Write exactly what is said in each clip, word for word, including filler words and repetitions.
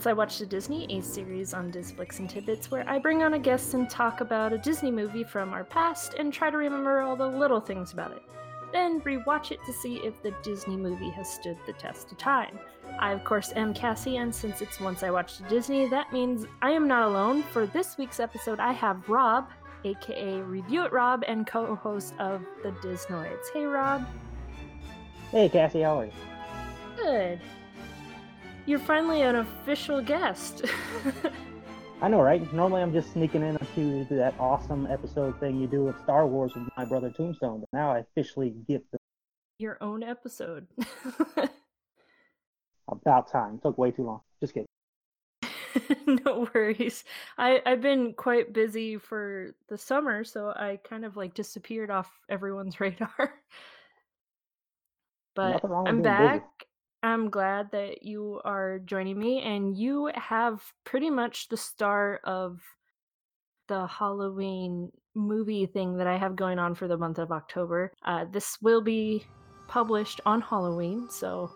Once I Watched a Disney, a series on Disflix and Tidbits where I bring on a guest and talk about a Disney movie from our past and try to remember all the little things about it. Then rewatch it to see if the Disney movie has stood the test of time. I, of course, am Cassie, and since it's Once I Watched a Disney, that means I am not alone. For this week's episode, I have Rob, aka Review It Rob, and co-host of The Disnoids. Hey, Rob. Hey, Cassie, how are you? Good. You're finally an official guest. I know, right? Normally I'm just sneaking in to that awesome episode thing you do of Star Wars with my brother Tombstone, but now I officially get the... Your own episode. About time. Took way too long. Just kidding. No worries. I, I've been quite busy for the summer, so I kind of like disappeared off everyone's radar. But I'm back. Busy. I'm glad that you are joining me, and you have pretty much the star of the Halloween movie thing that I have going on for the month of October. Uh, this will be published on Halloween, so...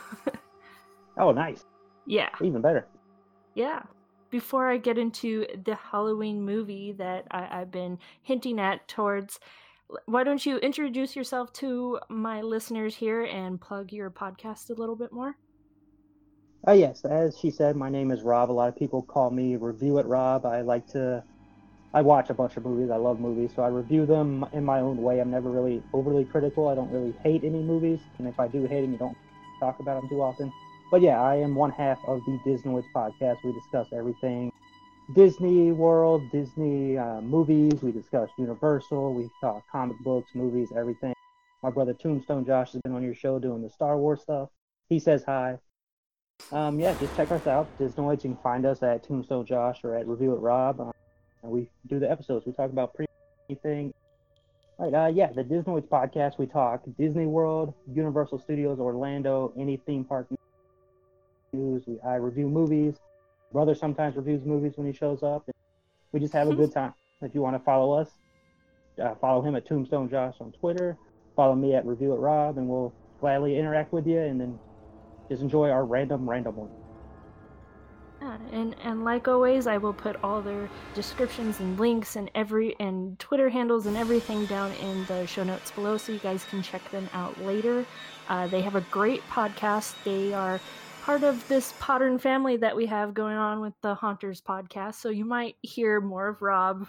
Oh, nice. Yeah. Even better. Yeah. Before I get into the Halloween movie that I, I've been hinting at towards... Why don't you introduce yourself to my listeners here and plug your podcast a little bit more? Oh, uh, yes. As she said, my name is Rob. A lot of people call me Review It Rob. I like to... I watch a bunch of movies. I love movies, so I review them in my own way. I'm never really overly critical. I don't really hate any movies, and if I do hate them, you don't talk about them too often. But yeah, I am one half of the Disnoids podcast. We discuss everything Disney World, Disney uh, movies. We discuss Universal. We talk comic books, movies, everything. My brother Tombstone Josh has been on your show doing the Star Wars stuff. He says hi. Um, yeah, just check us out. Disnoids. You can find us at Tombstone Josh or at Review It Rob. Um, and we do the episodes. We talk about pretty anything. All right, uh, yeah, the Disnoids podcast. We talk Disney World, Universal Studios, Orlando, any theme park news. We, I review movies. Brother sometimes reviews movies when he shows up. We just have a good time. If you want to follow us, uh, follow him at Tombstone Josh on Twitter. Follow me at Review It Rob, and we'll gladly interact with you, and then just enjoy our random, random one. Yeah, and, and like always, I will put all their descriptions and links and every and Twitter handles and everything down in the show notes below, so you guys can check them out later. Uh, they have a great podcast. They are part of this Pottern family that we have going on with the Haunters podcast, so you might hear more of Rob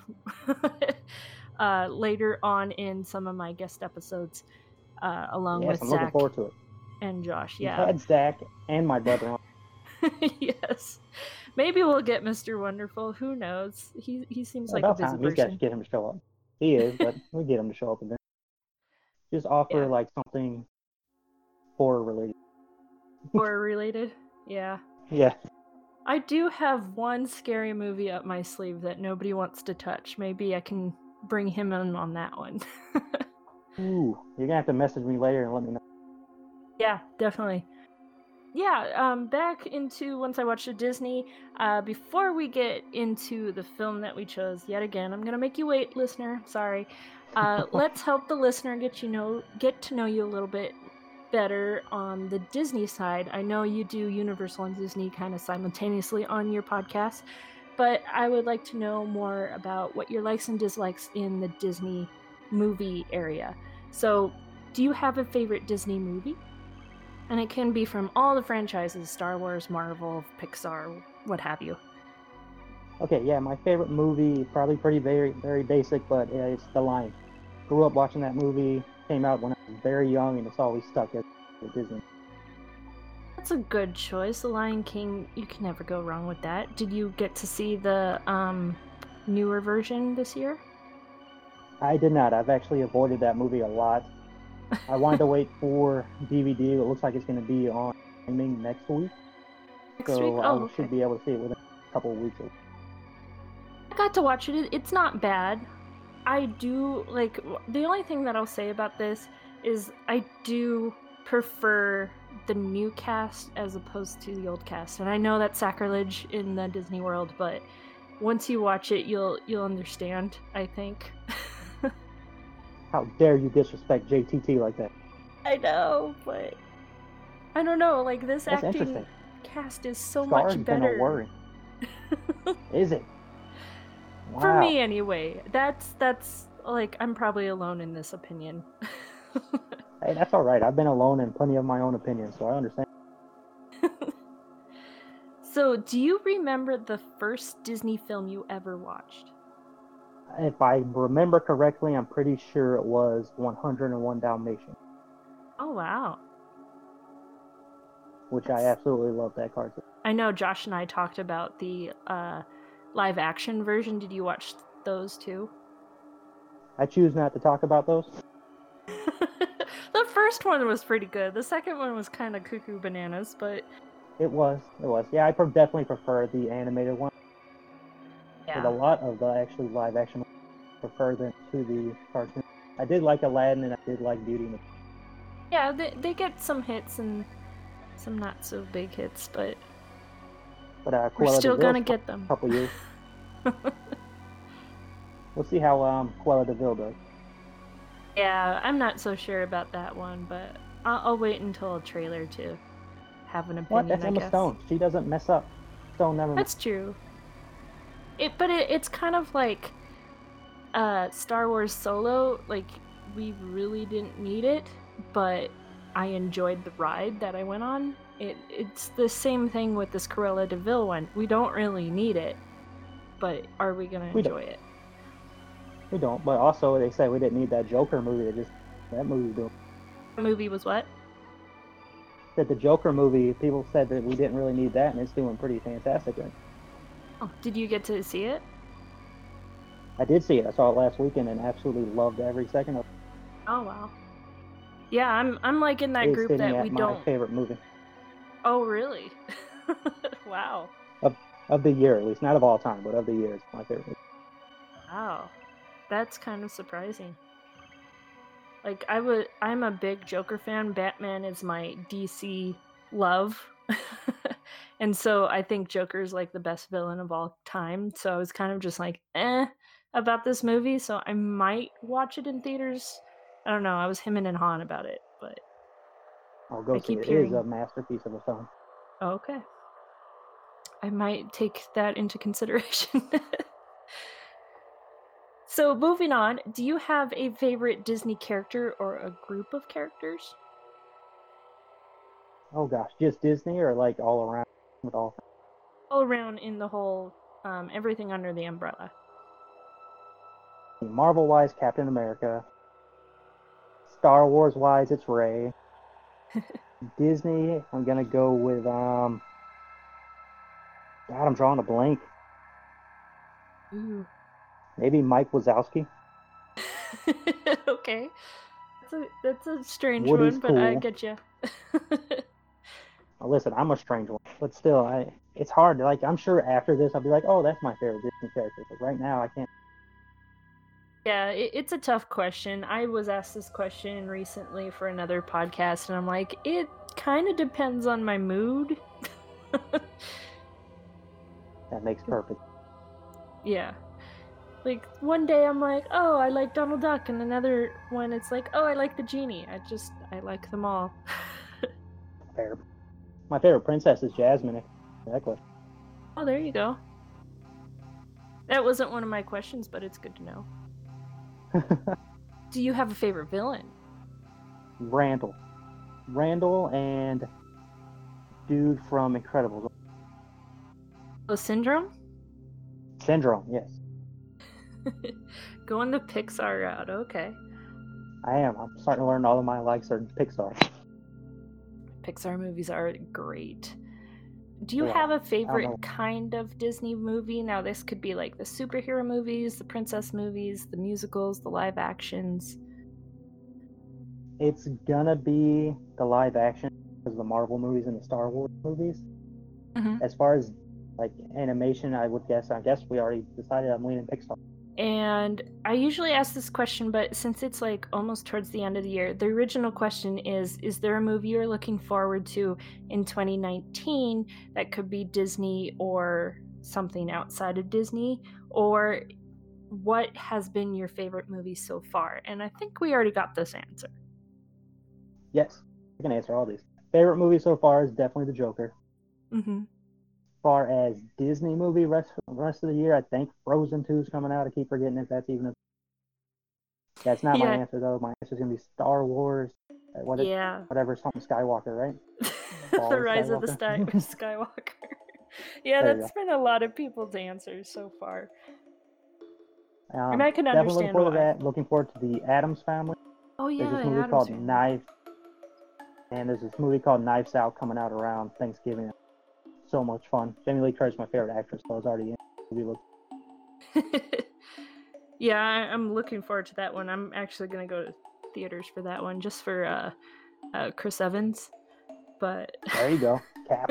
uh, later on in some of my guest episodes, uh, along yes, with I'm Zach looking forward to it. And Josh. We've Yeah, had Zach and my brother on. Yes, maybe we'll get Mister Wonderful. Who knows? He he seems like a busy time. person. He's got to get him to show up. He is, but we get him to show up and then just offer Yeah. like something horror related. Horror related, yeah. Yeah. I do have one scary movie up my sleeve that nobody wants to touch. Maybe I can bring him in on that one. Ooh, you're gonna have to message me later and let me know. Yeah, definitely. Yeah, um, back into Once I Watched a Disney. Uh, before we get into the film that we chose, yet again, I'm gonna make you wait, listener. Sorry. Uh, let's help the listener get you know get to know you a little bit better on the Disney side. I know you do Universal and Disney kind of simultaneously on your podcast, but I would like to know more about what your likes and dislikes in the Disney movie area. So, do you have a favorite Disney movie? And it can be from all the franchises, Star Wars, Marvel, Pixar, what have you. Okay, yeah, my favorite movie, probably pretty very, very basic, but yeah, it's The Lion. Grew up watching that movie, came out when I was very young, and it's always stuck at Disney. That's a good choice. The Lion King, you can never go wrong with that. Did you get to see the um, newer version this year? I did not. I've actually avoided that movie a lot. I wanted to wait for D V D. It looks like it's going to be on streaming next week. Next so week? Oh, I okay. should be able to see it within a couple of weeks. I got to watch it. It's not bad. I do, like, the only thing that I'll say about this is I do prefer the new cast as opposed to the old cast. And I know that's sacrilege in the Disney world, but once you watch it, you'll you'll understand, I think. How dare you disrespect J T T like that? I know, but I don't know, like, this That's acting interesting. cast is so Scar's much been a better. worry. Is it? Wow. For me, anyway. That's that's like I'm probably alone in this opinion. Hey, that's all right. I've been alone in plenty of my own opinions, so I understand. So, do you remember the first Disney film you ever watched? If I remember correctly, I'm pretty sure it was one oh one Dalmatians, Oh wow. which That's- I absolutely love that cartoon. I know Josh and I talked about the uh, live action version. Did you watch those too? I choose not to talk about those. The first one was pretty good. The second one was kind of cuckoo bananas, but It was, it was. Yeah, I pre- definitely prefer the animated one. yeah. With a lot of the actually live action, prefer them to the cartoon. I did like Aladdin and I did like Beauty and the Beast. Yeah, they, they get some hits and some not so big hits, but But uh, we're Cruella still de Vil's gonna get them. a couple years. We'll see how um, Cruella de Vil does. Yeah, I'm not so sure about that one, but I'll, I'll wait until a trailer to have an opinion. What? That's I Emma guess. Stone. She doesn't mess up. Stone never. That's true. It, but it, it's kind of like uh, Star Wars Solo. Like we really didn't need it, but I enjoyed the ride that I went on. It it's the same thing with this Cruella de Vil one. We don't really need it, but are we gonna We enjoy don't. it? We don't. But also, they say we didn't need that Joker movie. That just that movie's doing. The movie was what? That the Joker movie, people said that we didn't really need that, and it's doing pretty fantastic. Right? Oh, did you get to see it? I did see it. I saw it last weekend and absolutely loved every second of it. Oh wow. Yeah, I'm I'm like in that It's group sitting that at we my don't. favorite movie Oh really? Wow. of the year, at least not of all time, but of the year. It's my favorite movie. Wow. That's kind of surprising. Like I would I'm a big Joker fan. Batman is my D C love. And so I think Joker's like the best villain of all time. So I was kind of just like, eh, about this movie. So I might watch it in theaters. I don't know. I was hemming and hawing about it, but I'll go I see keep it. It hearing- is a masterpiece of a film. oh, okay. I might take that into consideration. So moving on, do you have a favorite Disney character or a group of characters? Oh gosh, just Disney or like all around with all? All around in the whole, um, everything under the umbrella. Marvel wise, Captain America. Star Wars wise, it's Rey. Disney, I'm gonna go with um. God, I'm drawing a blank. Ooh. Maybe Mike Wazowski. Okay. That's a, that's a strange Woody's one, but I cool. get you. Now, listen, I'm a strange one, but still, I it's hard. Like, I'm sure after this, I'll be like, oh, that's my favorite Disney character. But right now, I can't. Yeah, it, it's a tough question. I was asked this question recently for another podcast, and I'm like, it kind of depends on my mood. That makes perfect. Yeah. Like, one day I'm like, oh, I like Donald Duck, and another one it's like, oh, I like the genie. I just, I like them all. Fair. My favorite princess is Jasmine. Exactly. Oh, there you go. That wasn't one of my questions, but it's good to know. Do you have a favorite villain? Randall. Randall and dude from Incredibles. Oh, Syndrome? Syndrome, yes. Going the Pixar route, okay. I am. I'm starting to learn all of my likes are Pixar. Pixar movies are great. Do you Yeah, have a know. favorite kind of Disney movie? Now, this could be like the superhero movies, the princess movies, the musicals, the live actions. It's gonna be the live action because the Marvel movies and the Star Wars movies. Mhm. As far as like animation, I would guess. I guess we already decided I'm leaning Pixar. And I usually ask this question, but since it's like almost towards the end of the year, the original question is, is there a movie you're looking forward to in twenty nineteen that could be Disney or something outside of Disney? Or what has been your favorite movie so far? And I think we already got this answer. Yes, I can answer all these. Favorite movie so far is definitely The Joker. Mm-hmm. As far as Disney movie rest rest of the year, I think Frozen two is coming out. I keep forgetting if that's even a. That's not my Yeah, answer though. My answer is gonna be Star Wars. uh, What it, yeah. whatever something Skywalker, right? The Fall of Rise of the Skywalker. Sky- Skywalker. Yeah, There you that's been a lot of people's answers so far. go. And Um, I can definitely looking understand forward to why. that. Looking forward to the Adams Family. Oh There's yeah, this the movie Addams called Family. Knives, and there's this movie called Knives Out coming out around Thanksgiving. So much fun. Jamie Lee Curtis is my favorite actress, so I was already in the movie. Yeah, I- I'm looking forward to that one. I'm actually gonna go to theaters for that one just for uh, uh Chris Evans. But There you go. Cap.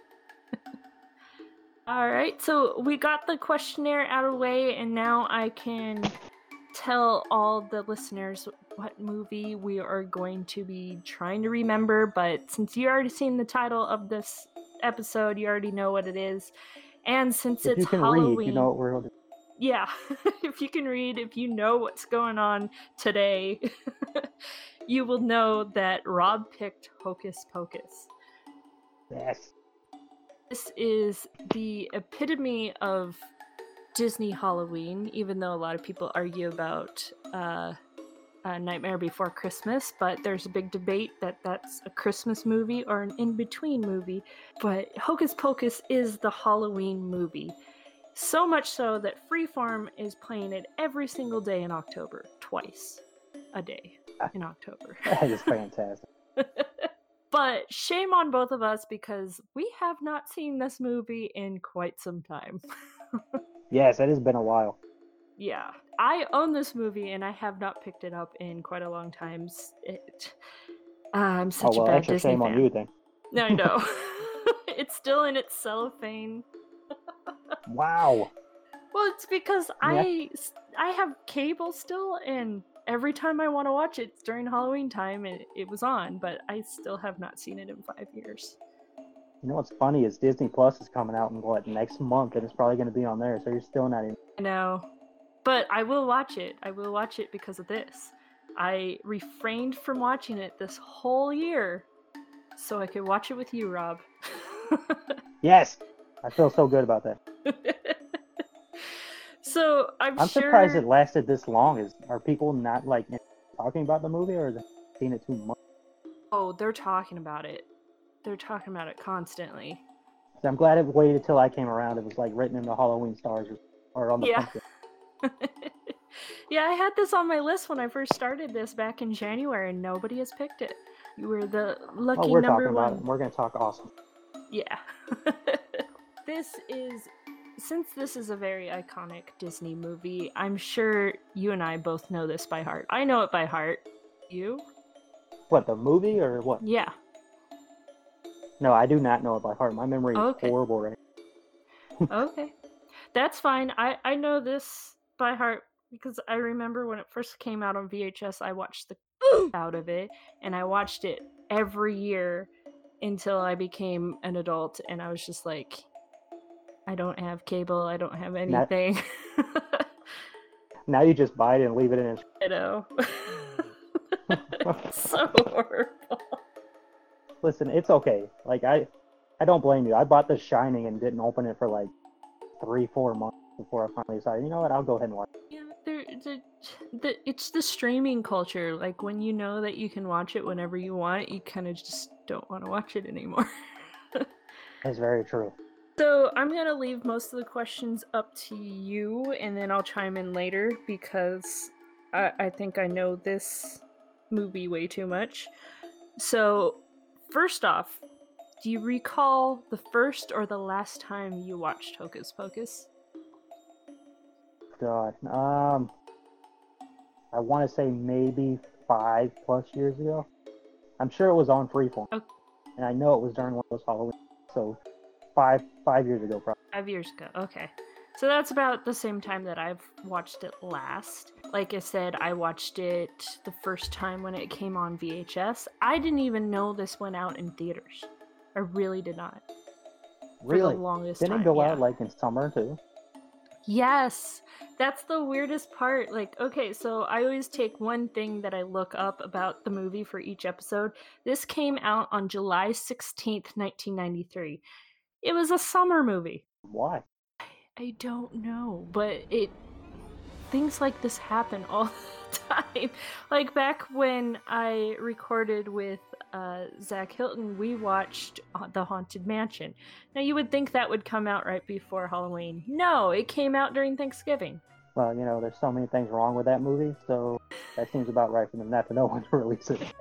all right, so we got the questionnaire out of the way, and now I can tell all the listeners what movie we are going to be trying to remember. But since you already seen the title of this episode, you already know what it is. And since If it's you can Halloween, read, you know what we're. yeah, if you can read, if you know what's going on today, you will know that Rob picked Hocus Pocus. Yes. This is the epitome of Disney Halloween, even though a lot of people argue about uh, uh, Nightmare Before Christmas, but there's a big debate that that's a Christmas movie or an in-between movie. But Hocus Pocus is the Halloween movie. So much so that Freeform is playing it every single day in October, twice a day in October. That is fantastic. But shame on both of us because we have not seen this movie in quite some time. Yes, it has been a while. Yeah, I own this movie and I have not picked it up in quite a long time. It, uh, I'm such Oh a well, bad extra Disney shame fan. on you then. No, I know. It's still in its cellophane. Wow. Well, it's because Yeah. I I have cable still, and every time I want to watch it it's during Halloween time, it, it was on, but I still have not seen it in five years. You know what's funny is Disney Plus is coming out in what next month, and it's probably going to be on there. So you're still not even. I know, but I will watch it. I will watch it because of this. I refrained from watching it this whole year so I could watch it with you, Rob. Yes, I feel so good about that. So I'm, I'm sure... surprised it lasted this long. Is are people not like talking about the movie, or are they seen it too much? Oh, they're talking about it. They're talking about it constantly. So I'm glad it waited till I came around. It was like written in the Halloween stars or on the Yeah. pumpkin. Yeah, I had this on my list when I first started this back in January, and nobody has picked it. You were the lucky Oh, we're number talking one. about it. And we're going to talk awesome. Yeah. This is... Since this is a very iconic Disney movie, I'm sure you and I both know this by heart. I know it by heart. You? What, the movie or what? Yeah. No, I do not know it by heart. My memory is Okay. horrible right Okay. That's fine. I, I know this by heart because I remember when it first came out on V H S, I watched the out of it, and I watched it every year until I became an adult, and I was just like, I don't have cable, I don't have anything. Now you just buy it and leave it in its... I know. So horrible. Listen, it's okay. Like, I I don't blame you. I bought The Shining and didn't open it for like three, four months before I finally decided, you know what, I'll go ahead and watch it. Yeah, there, the, the, it's the streaming culture. Like, when you know that you can watch it whenever you want, you kind of just don't want to watch it anymore. That's very true. So I'm going to leave most of the questions up to you, and then I'll chime in later because I, I think I know this movie way too much. So, first off, do you recall the first or the last time you watched Hocus Pocus? God. Um, I want to say maybe five plus years ago. I'm sure it was on Freeform. Okay. And I know it was during one of those Halloween. So five five years ago, probably. Five years ago, okay. So that's about the same time that I've watched it last. Like I said, I watched it the first time when it came on V H S. I didn't even know this went out in theaters. I really did not. Really? For the longest Didn't time. it go yeah. out like in summer too? Yes, that's the weirdest part. Like, okay, so I always take one thing that I look up about the movie for each episode. This came out on July sixteenth, nineteen ninety-three. It was a summer movie. Why? I don't know, but it things like this happen all the time. Like back when I recorded with uh, Zach Hilton, we watched uh, The Haunted Mansion. Now you would think that would come out right before Halloween. No, it came out during Thanksgiving. Well, you know, there's so many things wrong with that movie, so that seems about right for them not to know when to release it.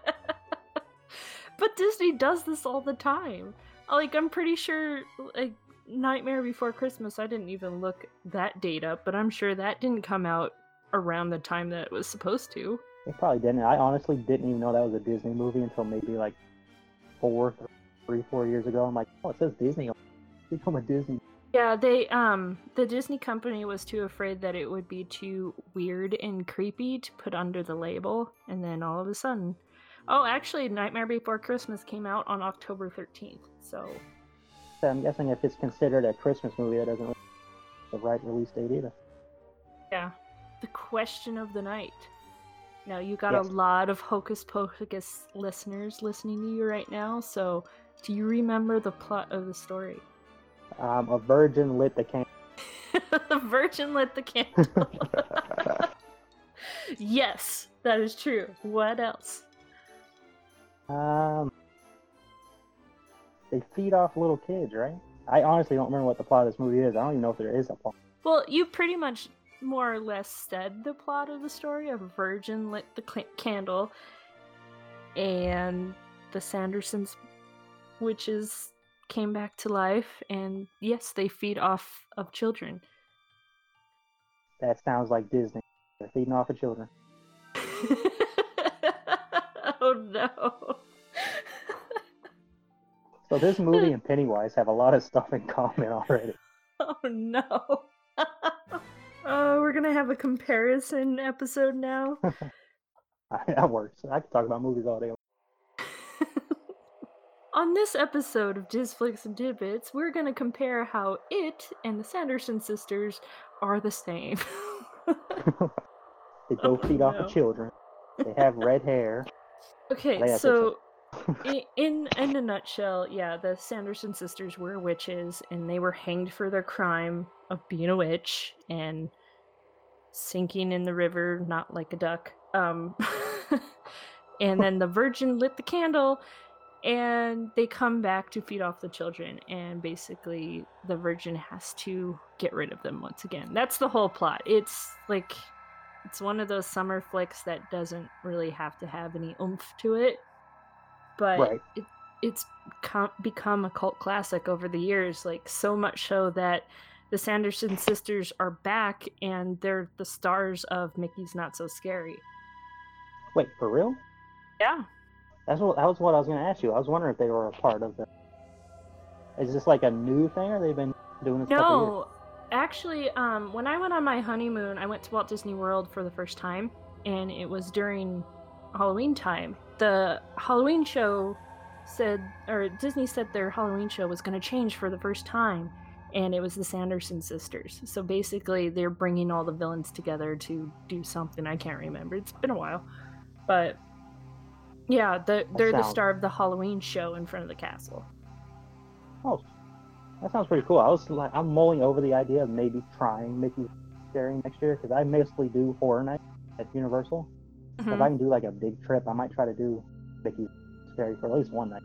But Disney does this all the time. Like, I'm pretty sure, like, Nightmare Before Christmas, I didn't even look that date up, but I'm sure that didn't come out around the time that it was supposed to. It probably didn't. I honestly didn't even know that was a Disney movie until maybe like four, three, four years ago. I'm like, oh, it says Disney. It's become a Disney. Yeah, they, um, the Disney company was too afraid that it would be too weird and creepy to put under the label, and then all of a sudden... Oh, actually, Nightmare Before Christmas came out on October thirteenth, so... So I'm guessing if it's considered a Christmas movie, that doesn't the right release date either. Yeah. The question of the night. Now, you got Yes. a lot of Hocus Pocus listeners listening to you right now, so do you remember the plot of the story? Um, a virgin lit the candle. The virgin lit the candle. Yes, that is true. What else? um, they feed off little kids, right? I honestly don't remember what the plot of this movie is. I don't even know if there is a plot. Well, you pretty much more or less said the plot of the story. A virgin lit the cl- candle, and the Sandersons witches came back to life, and yes, they feed off of children. That sounds like Disney. They're feeding off the children. Oh no. So this movie and Pennywise have a lot of stuff in common already. Oh no. Oh, we're gonna have a comparison episode now. That works. I can talk about movies all day. On this episode of Disflix and Tidbits, we're gonna compare how It and the Sanderson sisters are the same. They both Oh, feed off no. the children. They have red hair. Okay, Leia so i- in in a nutshell, yeah, the Sanderson sisters were witches, and they were hanged for their crime of being a witch and sinking in the river, not like a duck. Um, and then the Virgin lit the candle, and they come back to feed off the children, and basically the Virgin has to get rid of them once again. That's the whole plot. It's like it's one of those summer flicks that doesn't really have to have any oomph to it, but Right. it it's com- become a cult classic over the years, like so much so that the Sanderson sisters are back, and they're the stars of Mickey's Not So Scary. Wait, for real? Yeah. That's what that was what I was going to ask you. I was wondering if they were a part of the. Is this like a new thing, or they've been doing this? couple years? No, actually, um, when I went on my honeymoon, I went to Walt Disney World for the first time, and it was during Halloween time. The Halloween show said, or Disney said their Halloween show was going to change for the first time, and it was the Sanderson sisters. So basically, they're bringing all the villains together to do something. I can't remember. It's been a while, but yeah, the, they're the sounds- star of the Halloween show in front of the castle. Oh, that sounds pretty cool. I was like, I'm mulling over the idea of maybe trying Mickey's Scary next year, because I mostly do horror nights at Universal. So if Mhm. I can do like a big trip, I might try to do Mickey's Scary for at least one night.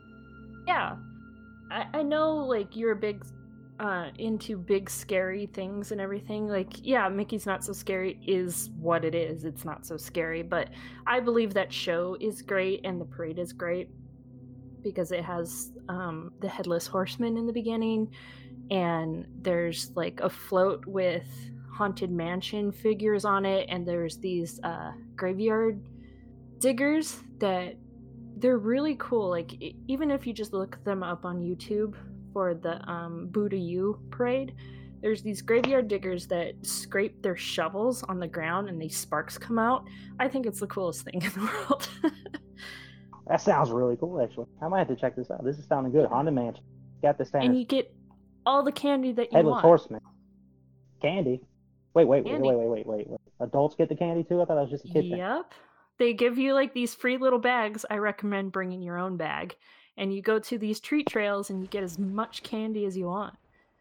Yeah, I, I know, like, you're a big uh into big scary things and everything. Like, yeah, Mickey's Not So Scary is what it is. It's not so scary, but I believe that show is great and the parade is great because it has um the Headless Horseman in the beginning, and there's like a float with Haunted Mansion figures on it, and there's these uh graveyard diggers that they're really cool. Like, e- even if you just look them up on YouTube for the um, Boo to You parade, there's these graveyard diggers that scrape their shovels on the ground and these sparks come out. I think it's the coolest thing in the world. That sounds really cool, actually. I might have to check this out. This is sounding good. Haunted Mansion. Got the And standard. you get all the candy that you Headless want. Horseman. Candy. Wait, wait, wait, Candy. wait, wait, wait, wait, wait. Adults get the candy too? I thought it was just a kid thing. Yep. They give you like these free little bags. I recommend bringing your own bag. and you go to these treat trails and you get as much candy as you want.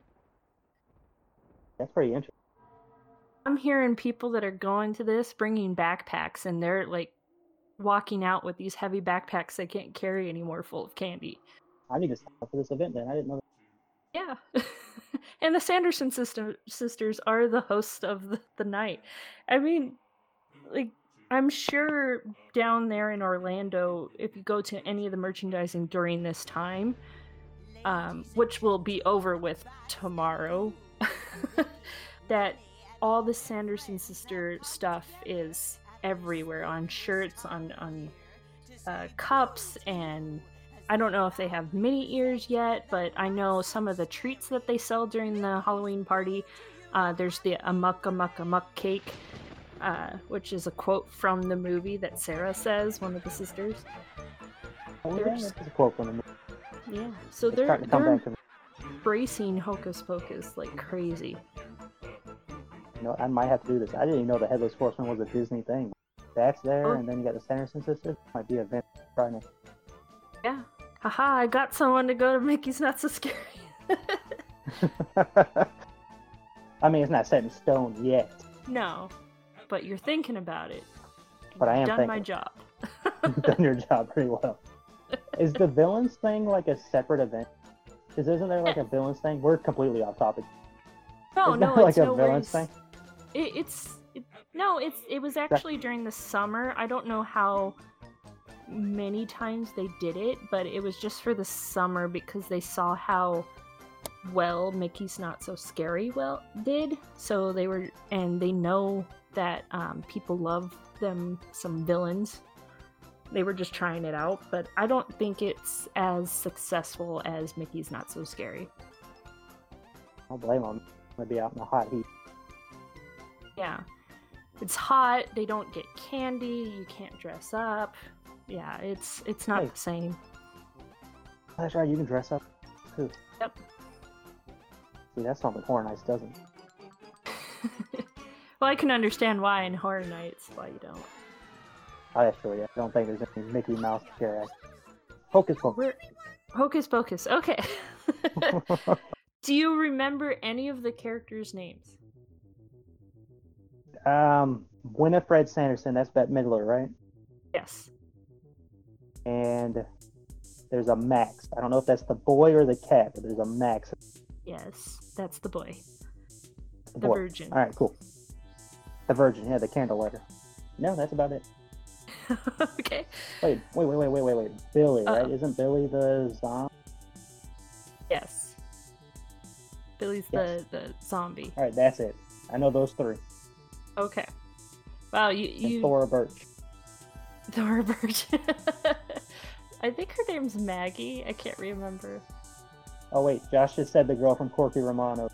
That's pretty interesting. I'm hearing people that are going to this bringing backpacks, and they're like walking out with these heavy backpacks they can't carry anymore full of candy. I need to sign up for this event then. I didn't know that. Yeah. And the Sanderson sister- sisters are the hosts of the, the night. I mean, like, I'm sure down there in Orlando, if you go to any of the merchandising during this time, um, which will be over with tomorrow, that all the Sanderson sister stuff is everywhere, on shirts, on, on uh, cups, and I don't know if they have mini ears yet, but I know some of the treats that they sell during the Halloween party. Uh, there's the Amok Amok Amok cake, uh, which is a quote from the movie that Sarah says, one of the sisters. Oh, They're yeah, just- that's a quote from the movie. Yeah, so It's they're, starting to come they're back to me. embracing Hocus Pocus like crazy. You know, I might have to do this. I didn't even know the Headless Horseman was a Disney thing. That's there, Oh. and then you got the Sanderson sisters. Might be a event Friday. Yeah. Haha, I got someone to go to Mickey's Not So Scary. I mean, it's not set in stone yet. No, but you're thinking about it. But I am You've done my thinking. job. You've done your job pretty well. Is the villains thing like a separate event? Because isn't there like a villains thing? We're completely off topic. No, Is no, that it's like a no villains worries. thing? It, it's it, no, it's it was actually during the summer. I don't know how many times they did it, but it was just for the summer because they saw how well Mickey's Not So Scary well did. So they were, and they know that um, people love them some villains. They were just trying it out, but I don't think it's as successful as Mickey's Not So Scary. I'll blame them. I'm gonna be out in the hot heat. Yeah. It's hot, they don't get candy, you can't dress up. Yeah, it's it's not Hey. the same. That's right. You can dress up too. Yep. See, that's something Horror Nights doesn't. Well, I can understand why in Horror Nights why you don't. I actually, I don't think there's any Mickey Mouse scare. Hocus Pocus. We're Hocus Pocus. Okay. Do you remember any of the characters' names? um, Winifred Sanderson. That's Bette Midler, right? Yes. And there's a Max. I don't know if that's the boy or the cat, but there's a Max. Yes, that's the boy. The, The boy. Virgin. All right, cool. The Virgin, yeah, the candle lighter. No, that's about it. Okay. Wait, wait, wait, wait, wait, wait, wait. Billy, right? Uh-oh. Isn't Billy the zombie? Yes. Billy's Yes. the, the zombie. All right, that's it. I know those three. Okay. Wow, you And you Thora Birch. Thora Birch. I think her name's Maggie. I can't remember. Oh wait, Josh just said the girl from Corky Romano.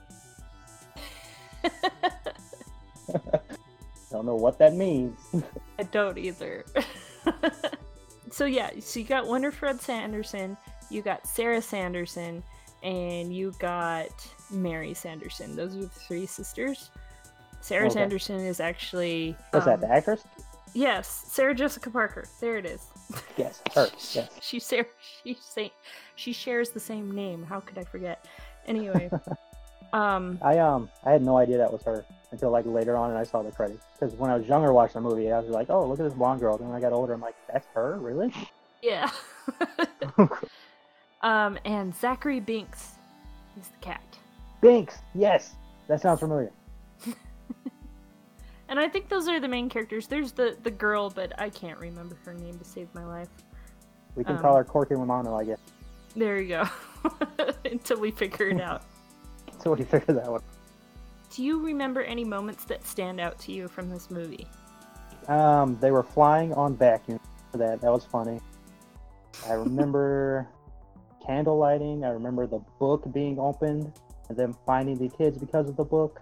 Don't know what that means. I don't either. So yeah, so you got Winifred Sanderson, you got Sarah Sanderson, and you got Mary Sanderson. Those are the three sisters. Sarah Okay. Sanderson is actually What's that, um, the actress? yes, Sarah Jessica Parker. There it is. Yes, her. Yes. She Sarah, she say, she shares the same name. How could I forget? Anyway, um, I um I had no idea that was her until like later on, and I saw the credits. Because when I was younger watching the movie, I was like, oh, look at this blonde girl. Then when I got older, I'm like, that's her, really? yeah. um, and Zachary Binks is the cat. Binks. Yes, that sounds familiar. And I think those are the main characters. There's the the girl, but I can't remember her name to save my life. We can Um, call her Corky Romano, I guess. There you go. Until we figure it out. So what do you figure that one? Do you remember any moments that stand out to you from this movie? Um, they were flying on vacuum. That that was funny. I remember candle lighting. I remember the book being opened and them finding the kids because of the book.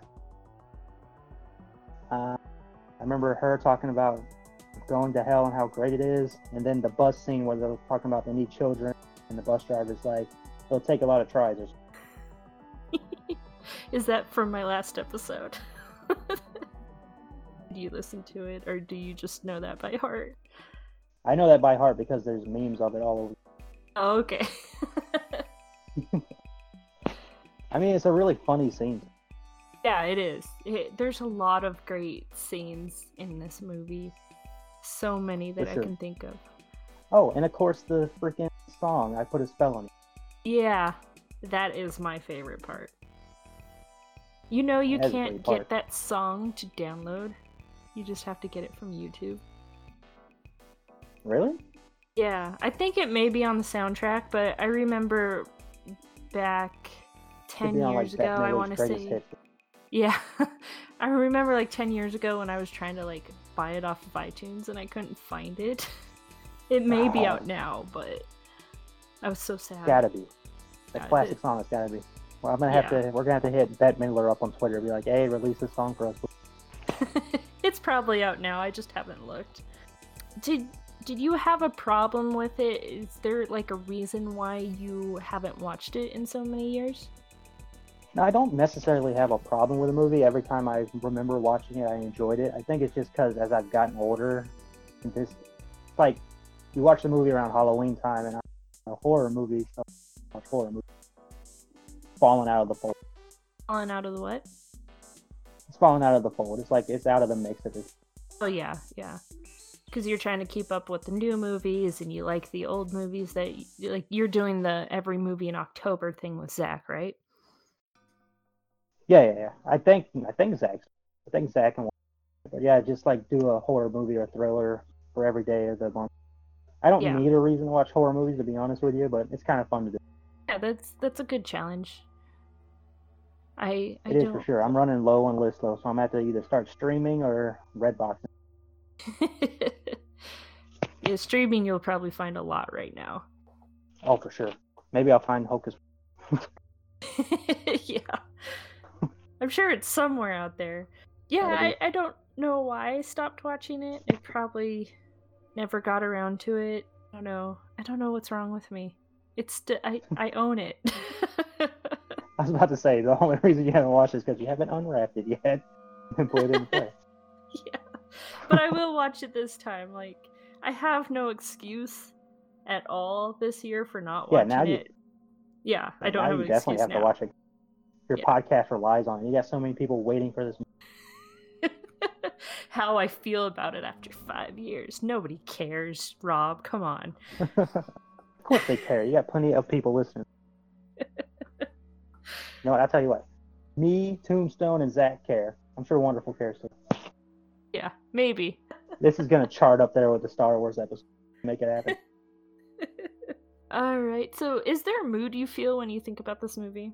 Uh, I remember her talking about going to hell and how great it is, and then the bus scene where they were talking about they need children, and the bus driver's like, "It'll take a lot of tries." Or something. Is that from my last episode? Do you listen to it, or do you just know that by heart? I know that by heart because there's memes of it all over. Oh, okay. I mean, it's a really funny scene. Yeah, it is. It, there's a lot of great scenes in this movie. So many that sure. I can think of. Oh, and of course the freaking song, I Put a Spell on It. Yeah, that is my favorite part. You know you That's a can't great get part. that song to download. You just have to get it from YouTube. Really? Yeah, I think it may be on the soundtrack, but I remember back ten Could be on, years like, ago, Bette I Midler's want to Greatest say. Hits. Yeah, I remember like ten years ago when I was trying to like buy it off of iTunes and I couldn't find it. It may be Oh. out now, but I was so sad. Gotta be. The Yeah, classic it- song has gotta be. Well, I'm gonna have Yeah. to. We're gonna have to hit Bette Midler up on Twitter. And be like, hey, release this song for us. It's probably out now. I just haven't looked. Did Did you have a problem with it? Is there like a reason why you haven't watched it in so many years? No, I don't necessarily have a problem with the movie. Every time I remember watching it, I enjoyed it. I think it's just because as I've gotten older, this like you watch the movie around Halloween time, and I'm a horror movie, so I watch horror movie. Falling out of the fold. Falling out of the what? It's falling out of the fold. It's like it's out of the mix of it. Oh yeah, yeah. Because you're trying to keep up with the new movies, and you like the old movies. That you, like you're doing the every movie in October thing with Zach, right? Yeah, yeah, yeah. I think I think Zach. I think Zach and but yeah, just like do a horror movie or thriller for every day of the month. I don't Yeah. need a reason to watch horror movies, to be honest with you, but it's kind of fun to do. Yeah, that's that's a good challenge. I I It is don't. for sure. I'm running low on list though, so I'm gonna have to either start streaming or Redboxing. Yeah, streaming you'll probably find a lot right now. Oh, for sure. Maybe I'll find Hocus. Yeah. I'm sure it's somewhere out there. Yeah, Gotta I, be. I don't know why I stopped watching it. I probably never got around to it. I don't know. I don't know what's wrong with me. It's st- I, I own it. I was about to say the only reason you haven't watched it is because you haven't unwrapped it yet and put it in play. Yeah. But I will watch it this time. Like, I have no excuse at all this year for not Yeah, watching now you- it. Yeah, I don't now have you an definitely excuse have now. to watch it. Your Yeah. podcast relies on it. You got so many people waiting for this. How I feel about it after five years. Nobody cares, Rob. Come on. Of course they care. You got plenty of people listening. You know what? I'll tell you what. Me, Tombstone, and Zach care. I'm sure Wonderful cares too. Yeah, maybe. This is gonna chart up there with the Star Wars episode. Make it happen. Alright, so is there a mood you feel when you think about this movie?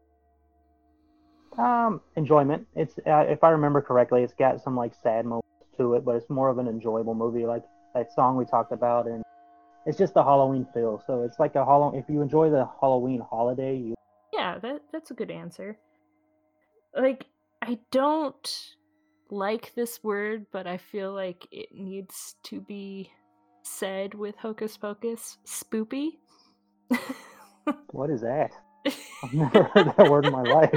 Um, enjoyment. It's uh, if I remember correctly, it's got some like sad moments to it, but it's more of an enjoyable movie, like that song we talked about, and it's just the Halloween feel. So it's like a Halloween. If you enjoy the Halloween holiday, you Yeah, that that's a good answer. Like, I don't like this word, but I feel like it needs to be said with Hocus Pocus. Spoopy. what is that? I've never heard that word in my life.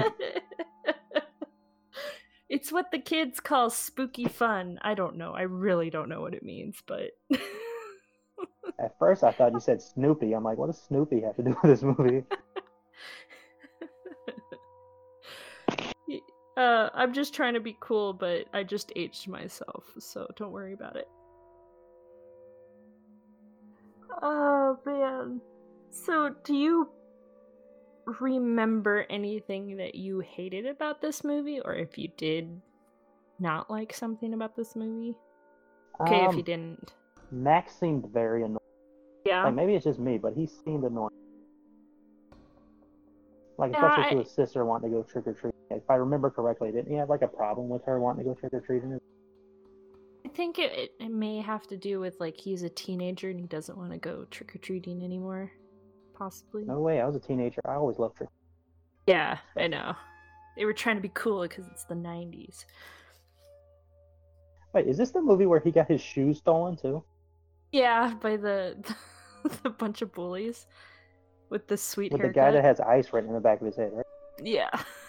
It's what the kids call spooky fun. I don't know. I really don't know what it means, but At first, I thought you said Snoopy. I'm like, what does Snoopy have to do with this movie? uh, I'm just trying to be cool, but I just aged myself, so don't worry about it. Oh man. So, do you remember anything that you hated about this movie, or if you did not like something about this movie? Okay, um, if you didn't. Max seemed very annoying. Yeah. Like maybe it's just me, but he seemed annoying. Like Yeah, especially I- to his sister wanting to go trick or treating. If I remember correctly, didn't he have like a problem with her wanting to go trick or treating? I think it, it, it may have to do with like he's a teenager and he doesn't want to go trick or treating anymore. Possibly. No way. I was a teenager. I always loved trick. Yeah, I know. They were trying to be cool because it's the nineties. Wait, is this the movie where he got his shoes stolen too? Yeah, by the the bunch of bullies with the sweet With the haircut. guy that has ice written in the back of his head, right? Yeah.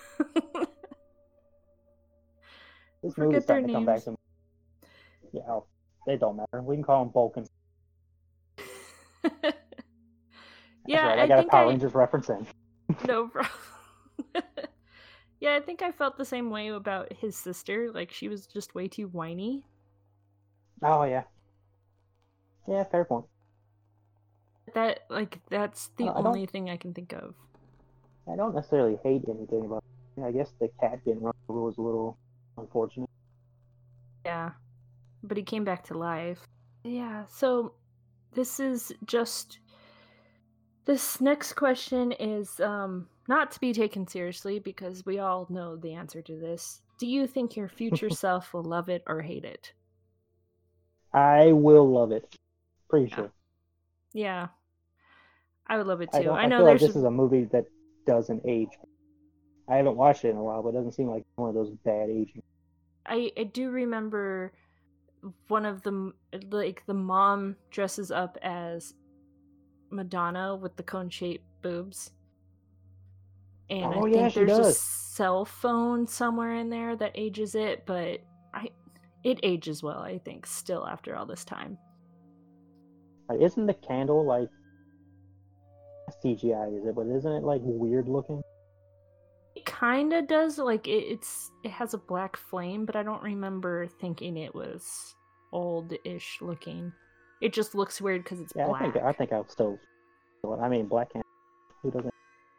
This Forget movie's their starting to come back names. to me. Yeah, oh, they don't matter. We can call him Vulcan. That's Yeah, right. I I got a think Power I Rangers reference in. no problem. Yeah, I think I felt the same way about his sister. Like she was just way too whiny. Oh yeah. Yeah, fair point. That like that's I the don't. I don't, only thing I can think of. I don't necessarily hate anything about it. I guess the cat getting run over was a little unfortunate. Yeah, but he came back to life. Yeah, so this is just this next question is um not to be taken seriously because we all know the answer to this. Do you think your future self will love it or hate it? I will love it. Pretty Yeah. sure. Yeah. I would love it I too. don't. I I know feel like there's this a is a movie that doesn't age. I haven't watched it in a while, but it doesn't seem like one of those bad aging. I I do remember one of the like the mom dresses up as Madonna with the cone-shaped boobs. And I Oh yeah, think she there's a does. cell phone somewhere in there that ages it, but I it ages well, I think, still after all this time. Like, isn't the candle like C G I? Is it? But isn't it like weird looking? It kind of does like it, it's it has a black flame, but I don't remember thinking it was old-ish looking. It just looks weird because it's Yeah, I think. I black. think I'll still. I mean, Black Candle. Who doesn't?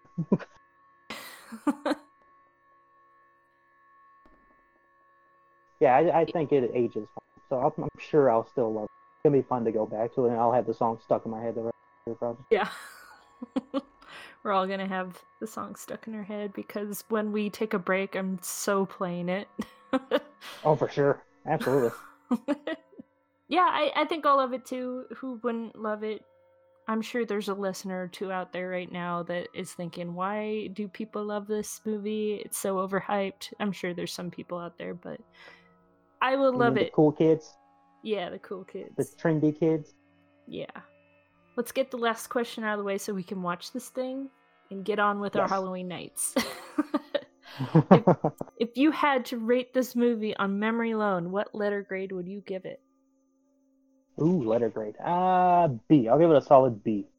Yeah, I, I think it ages fine. So I'm, I'm sure I'll still love it. It's gonna be fun to go back to, and I'll have the song stuck in my head the rest of the probably. Yeah. We're all gonna have the song stuck in our head because when we take a break, I'm so playing it. Oh, for sure, absolutely. Yeah, I, I think I'll love it too. Who wouldn't love it? I'm sure there's a listener or two out there right now that is thinking, why do people love this movie? It's so overhyped. I'm sure there's some people out there, but I will You love mean the it. cool kids, Yeah, the cool the kids. trendy kids? Yeah. Let's get the last question out of the way so we can watch this thing and get on with our Yes. Halloween nights. if, if you had to rate this movie on memory alone, what letter grade would you give it? Ooh, letter grade. Ah, uh, B. I'll give it a solid B.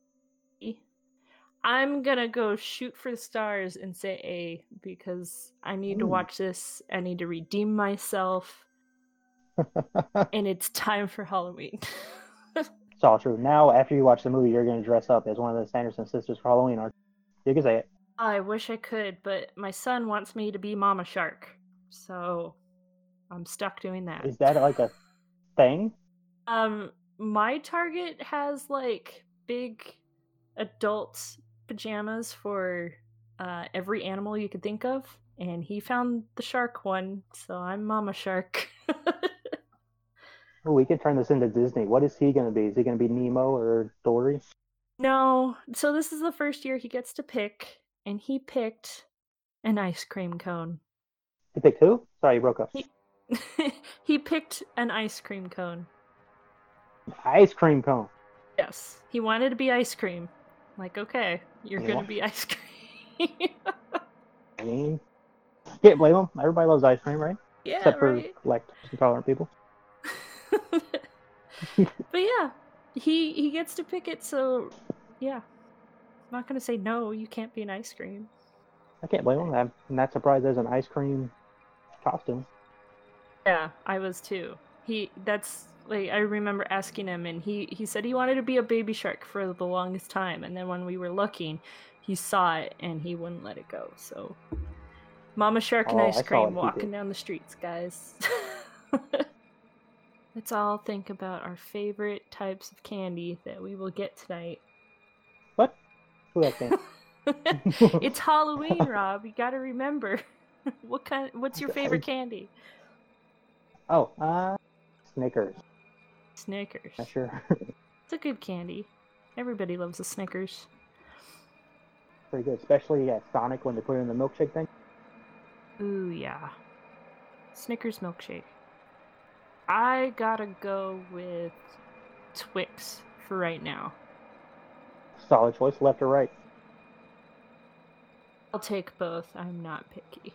I'm gonna go shoot for the stars and say A because I need Ooh. to watch this. I need to redeem myself. And it's time for Halloween. It's all true. Now, after you watch the movie, you're going to dress up as one of the Sanderson sisters for Halloween, aren't you? You can say it. I wish I could, but my son wants me to be Mama Shark. So I'm stuck doing that. Is that like a thing? Um, my Target has like big adult pajamas for uh, every animal you could think of, and he found the shark one, so I'm Mama Shark. Oh, we could turn this into Disney. What is he going to be? Is he going to be Nemo or Dory? No, so this is the first year he gets to pick, and he picked an ice cream cone. He picked who? Sorry, you broke up. He, he picked an ice cream cone. Ice cream cone. Yes, he wanted to be ice cream. Like, okay, you're Yeah. gonna be ice cream. I mean, can't blame him. Everybody loves ice cream, right? Yeah, Except for right. lactose intolerant people. But yeah, he he gets to pick it, so yeah. I'm not gonna say no, you can't be an ice cream. I can't blame him. I'm not surprised there's an ice cream costume. Yeah, I was too. He that's like I remember asking him and he he said he wanted to be a baby shark for the longest time, and then when we were looking, he saw it and he wouldn't let it go. So Mama Shark and Oh, I ice saw cream it. He walking did. down the streets, guys. Let's all think about our favorite types of candy that we will get tonight. What? Who that candy? It's Halloween, Rob. You got to remember. What kind? What's your favorite candy? Oh, uh, Snickers. Snickers. Not sure. It's a good candy. Everybody loves a Snickers. Pretty good, especially at Sonic when they put it in the milkshake thing. Ooh, yeah. Snickers milkshake. I gotta go with Twix for right now. Solid choice, left or right? I'll take both. I'm not picky.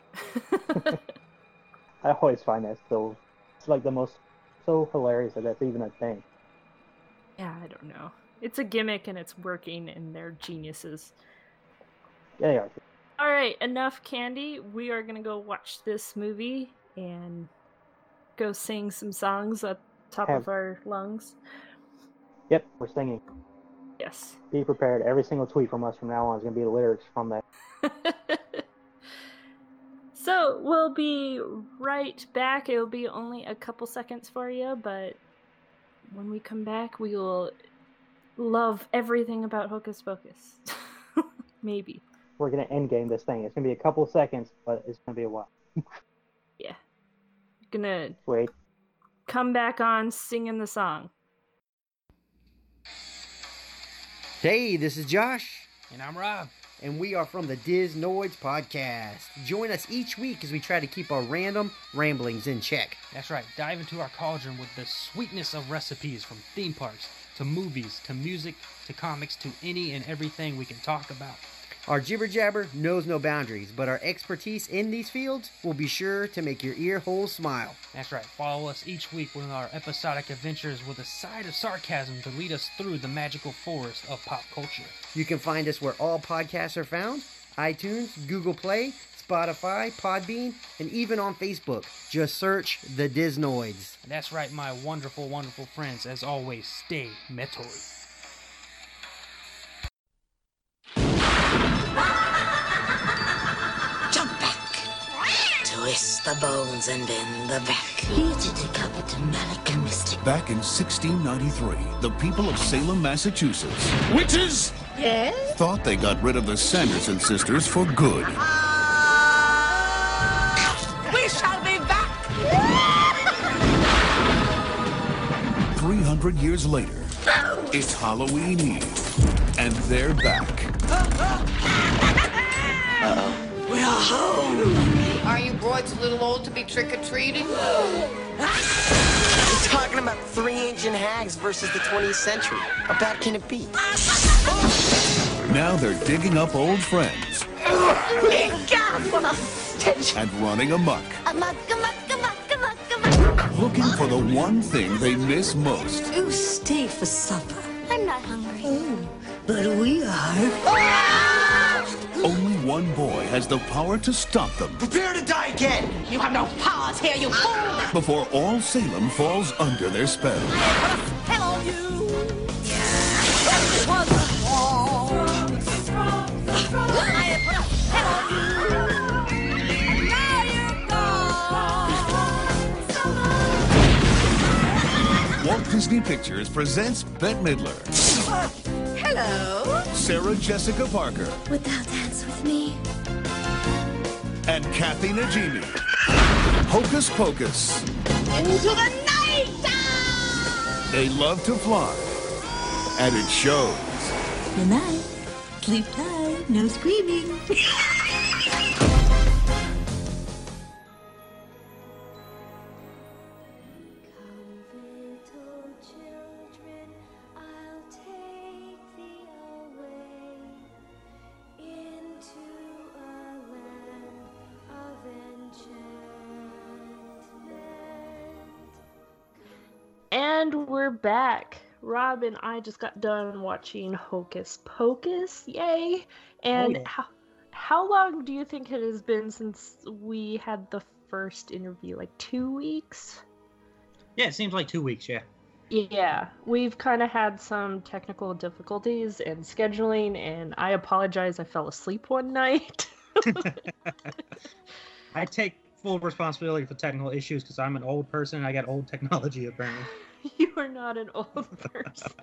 I always find that so, it's like the most, so hilarious that that's even a thing. Yeah, I don't know. It's a gimmick and it's working and they're geniuses. Yeah, they are. All right, enough candy. We are going to go watch this movie and go sing some songs at the top Have- of our lungs. Yep, we're singing. Yes. Be prepared. Every single tweet from us from now on is going to be the lyrics from that. So we'll be right back. It'll be only a couple seconds for you, but when we come back, we will love everything about Hocus Pocus. Maybe. We're going to end game this thing. It's going to be a couple seconds, but it's going to be a while. Yeah. Gonna Wait. come back on singing the song. Hey, this is Josh. And I'm Rob. And we are from the Disnoids Podcast. Join us each week as we try to keep our random ramblings in check. That's right, dive into our cauldron with the sweetness of recipes from theme parks, to movies, to music, to comics, to any and everything we can talk about. Our jibber jabber knows no boundaries, but our expertise in these fields will be sure to make your ear holes smile. That's right, follow us each week with our episodic adventures with a side of sarcasm to lead us through the magical forest of pop culture. You can find us where all podcasts are found: iTunes, Google Play, Spotify, Podbean, and even on Facebook. Just search the Disnoids. That's right, my wonderful, wonderful friends. As always, stay metal. Twist the bones and bend the back. Here to take up a American mystic. Back in sixteen ninety-three, the people of Salem, Massachusetts, witches, Yes? thought they got rid of the Sanderson sisters for good. We shall be back! three hundred years later, it's Halloween Eve, and they're back. We're home! Are you boys a little old to be trick-or-treating? We're talking about three ancient hags versus the twentieth century. How bad can it be? Now they're digging up old friends and running amok, Amok, amok, amok, amok, amok. looking for the one thing they miss most. Who stayed for supper? I'm not hungry. Oh, but we are. Only one boy has the power to stop them Prepare to die again! You have no powers here, you fool! before all Salem falls under their spell. Hello, you. Walt Disney Pictures presents Bette Midler, Hello. Sarah Jessica Parker, Would thou dance with me? and Kathy Najimy. Hocus Pocus. Into the night! They love to fly, and it shows. Good night. Sleep tight. No screaming. And we're back. Rob and I just got done watching Hocus Pocus. Yay! And Oh, yeah. how, how long do you think it has been since we had the first interview? Like two weeks? Yeah, it seems like two weeks, yeah. Yeah, we've kind of had some technical difficulties and scheduling, and I apologize. I fell asleep one night. I take full responsibility for technical issues because I'm an old person and I got old technology, apparently. You are not an old person.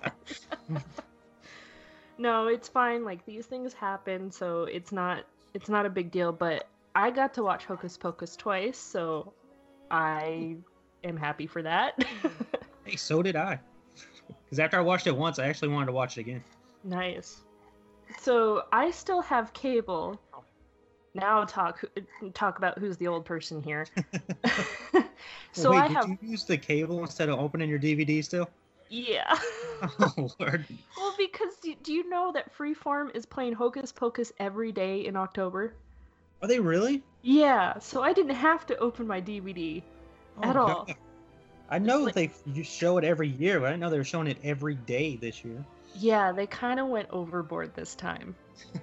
No, it's fine. Like, these things happen, so it's not it's not a big deal. But I got to watch Hocus Pocus twice, so I am happy for that. Hey, so did I. Because after I watched it once, I actually wanted to watch it again. Nice. So I still have cable. Now talk talk about who's the old person here. So Wait, I did have you use the cable instead of opening your D V D still? yeah. Oh, Lord. Well, because do, do you know that Freeform is playing Hocus Pocus every day in October? Are they really? Yeah, so I didn't have to open my D V D Oh, at all. God. I know like- they you show it every year, but I didn't know they were showing it every day this year. Yeah, they kind of went overboard this time.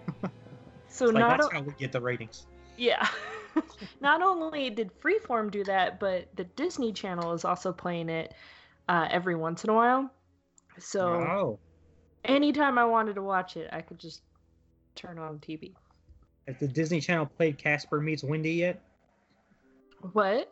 So It's like, not that's o- how we get the ratings. yeah. Not only did Freeform do that, but the Disney Channel is also playing it uh, every once in a while. So Oh, anytime I wanted to watch it, I could just turn on T V. has the Disney Channel played Casper Meets Wendy yet? What?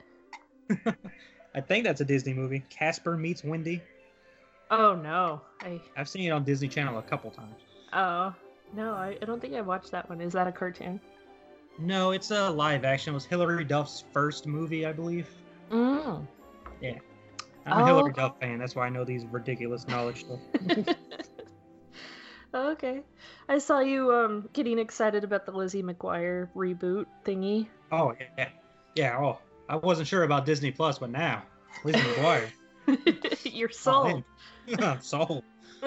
I think that's a Disney movie. Casper Meets Wendy. Oh no. I I've seen it on Disney Channel a couple times. oh no, I, I don't think I watched that one. Is that a cartoon? No, it's a live action. It was Hilary Duff's first movie, I believe. Mm. Yeah. I'm a Oh. Hilary Duff fan. That's why I know these ridiculous knowledge stuff. Okay. I saw you um getting excited about the Lizzie McGuire reboot thingy. Oh, yeah. Yeah, oh. I wasn't sure about Disney Plus, but now. Lizzie McGuire. You're sold. I'm sold.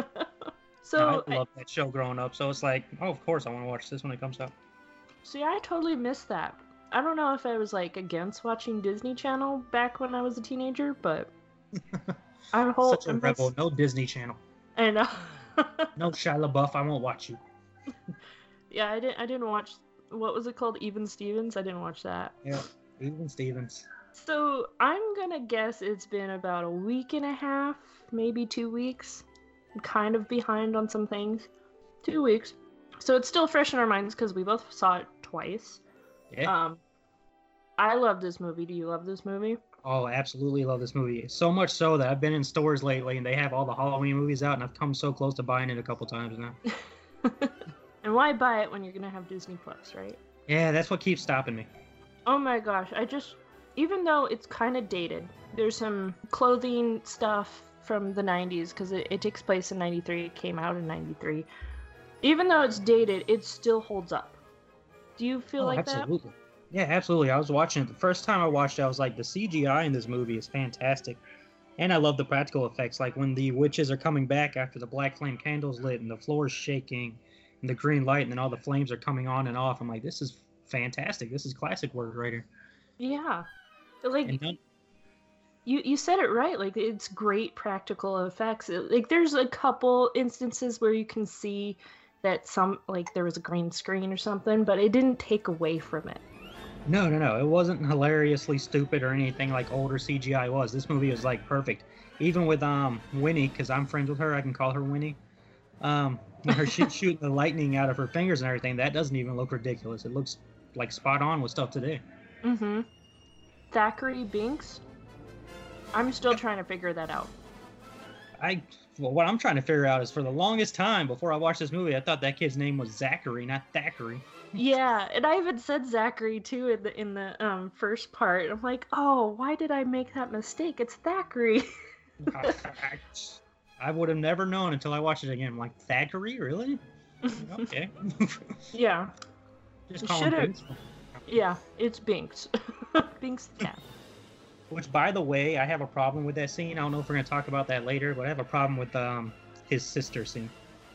So I loved that show growing up, so it's like, oh, of course I want to watch this when it comes out. See, I totally missed that. I don't know if I was like against watching Disney Channel back when I was a teenager, but I'm whole. Such a I'm rebel. just- No Disney Channel. I know. No Shia LaBeouf. I won't watch you. Yeah, I didn't. I didn't watch. What was it called? Even Stevens. I didn't watch that. Yeah, even Stevens. So I'm gonna guess it's been about a week and a half, maybe two weeks. I'm kind of behind on some things. Two weeks. So it's still fresh in our minds because we both saw it twice. Yeah. Um, I love this movie. Do you love this movie? Oh, absolutely love this movie. So much so that I've been in stores lately and they have all the Halloween movies out, and I've come so close to buying it a couple times now. And why buy it when you're gonna have Disney Plus, right? Yeah, that's what keeps stopping me. Oh my gosh, I just, even though it's kind of dated, there's some clothing stuff from the nineties, because it, it takes place in ninety-three, it came out in ninety-three. Even though it's dated, it still holds up. Do you feel Oh, like absolutely. Yeah, absolutely. I was watching it. The first time I watched it, I was like, the C G I in this movie is fantastic. And I love the practical effects, like when the witches are coming back after the black flame candle's lit and the floor is shaking and the green light and then all the flames are coming on and off. I'm like, this is fantastic. This is classic work right here. that? Yeah. Like, And none- you, you said it right. Like, it's great practical effects. It- like, there's a couple instances where you can see that some, like, there was a green screen or something, but it didn't take away from it. No, no, no. It wasn't hilariously stupid or anything like older C G I was. This movie is like perfect. Even with um Winnie, because I'm friends with her, I can call her Winnie. Um, when her shoot, shooting the lightning out of her fingers and everything, that doesn't even look ridiculous. It looks like spot on with stuff today. Mm-hmm. Thackeray Binks? I'm still trying to figure that out. I well, what I'm trying to figure out is for the longest time before I watched this movie, I thought that kid's name was Zachary, not Thackeray. Yeah, and I even said Zachary too in the in the um first part. I'm like, oh, why did I make that mistake? It's Thackeray. I, I, I would have never known until I watched it again. I'm like, Thackeray, really? Okay. Yeah. Just You call him should've- Binks. Yeah, it's Binks. Binks the cat. Which, by the way, I have a problem with that scene. I don't know if we're going to talk about that later, but I have a problem with um his sister scene.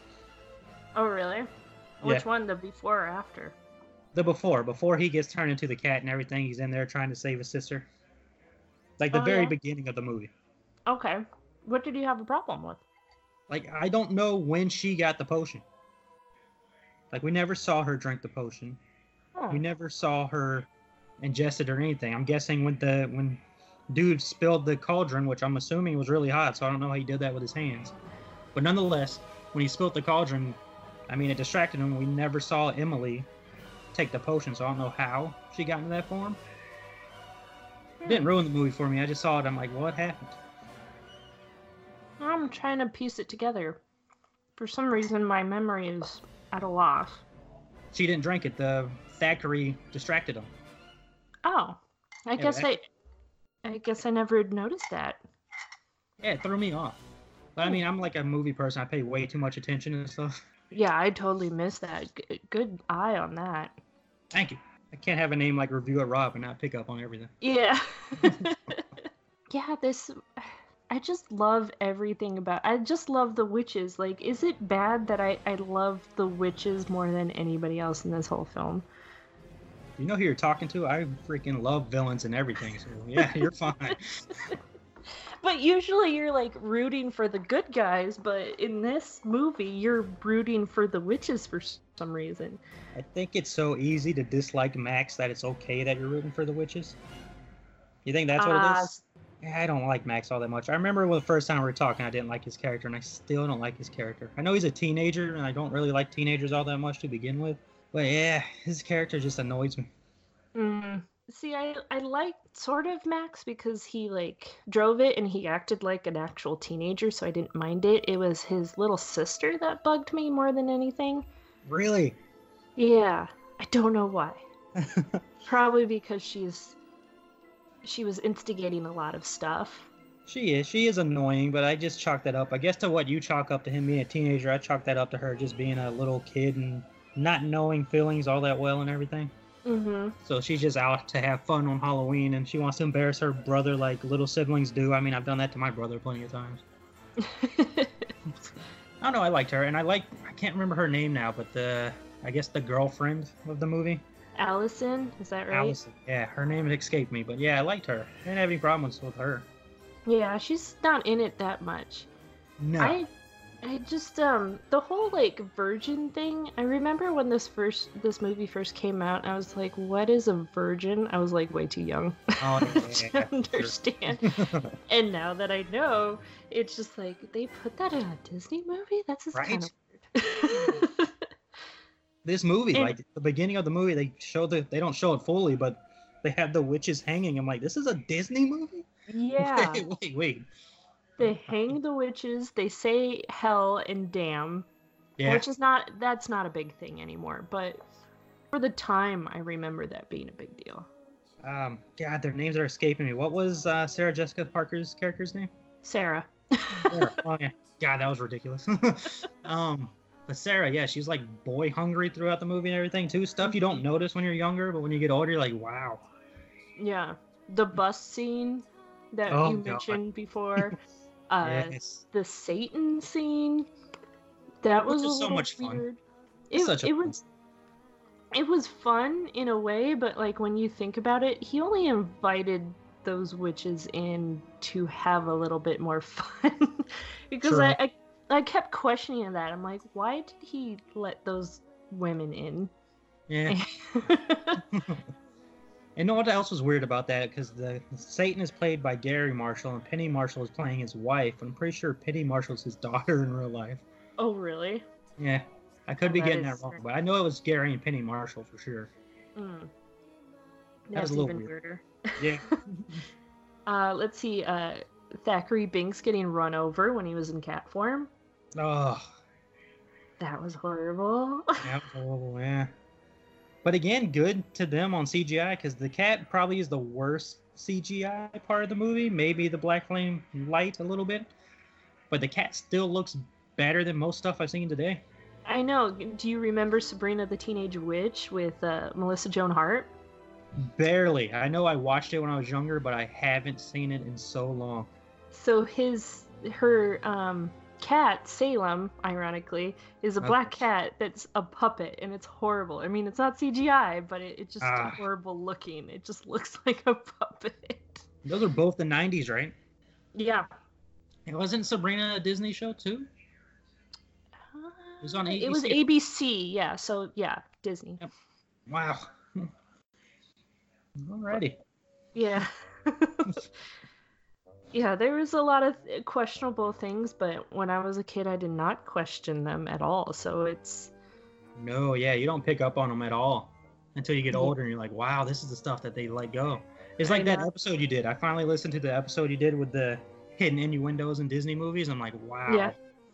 Oh, really? Which Yeah. one, the before or after? The before, before he gets turned into the cat and everything, he's in there trying to save his sister. Like the Oh, very yeah? beginning of the movie. Okay. What did you have a problem with? Like, I don't know when she got the potion. Like, we never saw her drink the potion. Oh. We never saw her ingest it or anything. I'm guessing when the when dude spilled the cauldron, which I'm assuming was really hot, so I don't know how he did that with his hands. But nonetheless, when he spilled the cauldron, I mean, it distracted him. We never saw Emily take the potion, so I don't know how she got into that form. It didn't ruin the movie for me. I just saw it. I'm like, what happened? I'm trying to piece it together. For some reason, my memory is at a loss. She didn't drink it. The Thackeray distracted him. Oh, I Yeah, guess that- I, I guess I never noticed that. Yeah, it threw me off. But I mean, I'm like a movie person. I pay way too much attention and stuff. Yeah, I totally missed that. G- good eye on that. Thank you. I can't have a name like Review at Rob and not pick up on everything. Yeah. Yeah, this. I just love everything about. I just love the witches. Like, is it bad that I I love the witches more than anybody else in this whole film? You know who you're talking to? I freaking love villains and everything. So yeah, you're fine. But But usually you're like rooting for the good guys, but in this movie you're rooting for the witches for some reason. I think it's so easy to dislike Max that it's okay that you're rooting for the witches. You think that's what Uh, it is? Yeah, I don't like Max all that much. I remember when the first time we were talking, I didn't like his character, and I still don't like his character. I know he's a teenager, and I don't really like teenagers all that much to begin with. But yeah, his character just annoys me. Mm. See, I I like sort of Max because he like drove it and he acted like an actual teenager, so I didn't mind it. It was his little sister that bugged me more than anything. Really? Yeah, I don't know why. Probably because she's she was instigating a lot of stuff. She is. She is annoying, but I just chalk that up. I guess to what you chalk up to him being a teenager, I chalk that up to her just being a little kid and not knowing feelings all that well and everything. Mm-hmm. So she's just out to have fun on Halloween, and she wants to embarrass her brother like little siblings do. I mean, I've done that to my brother plenty of times. I don't know, I liked her, and I like, I can't remember her name now, but the, I guess the girlfriend of the movie. Allison, is that right? Allison, yeah, her name escaped me, but yeah, I liked her. I didn't have any problems with her. Yeah, she's not in it that much. No. I I just um the whole like virgin thing, I remember when this first this movie first came out, I was like, what is a virgin? I was like way too young Oh, yeah, to yeah, understand. sure. And now that I know, it's just like they put that in a Disney movie? That's just Right? kind of weird. This movie, And- like the beginning of the movie, they show the, they don't show it fully, but they have the witches hanging. I'm like, this is a Disney movie? Yeah. Wait, wait, wait. They hang the witches, they say hell and damn. Yeah. Which is not that's not a big thing anymore, but for the time I remember that being a big deal. Um, God, their names are escaping me. What was uh, Sarah Jessica Parker's character's name? Sarah. Sarah. Oh, yeah. God, that was ridiculous. um, but Sarah, yeah, she's like boy hungry throughout the movie and everything too. Stuff you don't notice when you're younger, but when you get older, you're like, wow. Yeah. The bus scene that Oh, you God. mentioned before. uh Yes. the Satan scene. That was Which a is so little much fun. weird. It's It, such a it fun was it was fun in a way, but like when you think about it, he only invited those witches in to have a little bit more fun. Because True. I, I I kept questioning that. I'm like, why did he let those women in? Yeah. And know what else was weird about that? Because the Satan is played by Gary Marshall, and Penny Marshall is playing his wife. I'm pretty sure Penny Marshall's his daughter in real life. Oh, really? Yeah, I could be That getting is that wrong, weird. but I know it was Gary and Penny Marshall for sure. Mm. That That's was a little even weird. weirder. Yeah. Uh, let's see. Uh, Thackeray Binks getting run over when he was in cat form. Oh, That was horrible. that was horrible. Yeah. But again, good to them on C G I because the cat probably is the worst C G I part of the movie. Maybe the Black Flame light a little bit, but the cat still looks better than most stuff I've seen today. I know. Do you remember Sabrina the Teenage Witch with uh, Melissa Joan Hart? Barely. I know I watched it when I was younger, but I haven't seen it in so long. So his her um, cat Salem, ironically, is a Okay. black cat that's a puppet, and it's horrible. I mean, it's not C G I, but it, it's just Ah. horrible looking. It just looks like a puppet. Those are both the nineties, right? Yeah. It wasn't Sabrina a Disney show too? It was on A B C. It was A B C, yeah. So yeah, Disney. Wow. Alrighty. Yeah. Yeah, there was a lot of questionable things, but when I was a kid, I did not question them at all. So it's No, yeah, you don't pick up on them at all until you get Yeah. older and you're like, wow, this is the stuff that they let go. It's like I that know. episode you did. I finally listened to the episode you did with the hidden innuendos in Disney movies. I'm like, wow. yeah.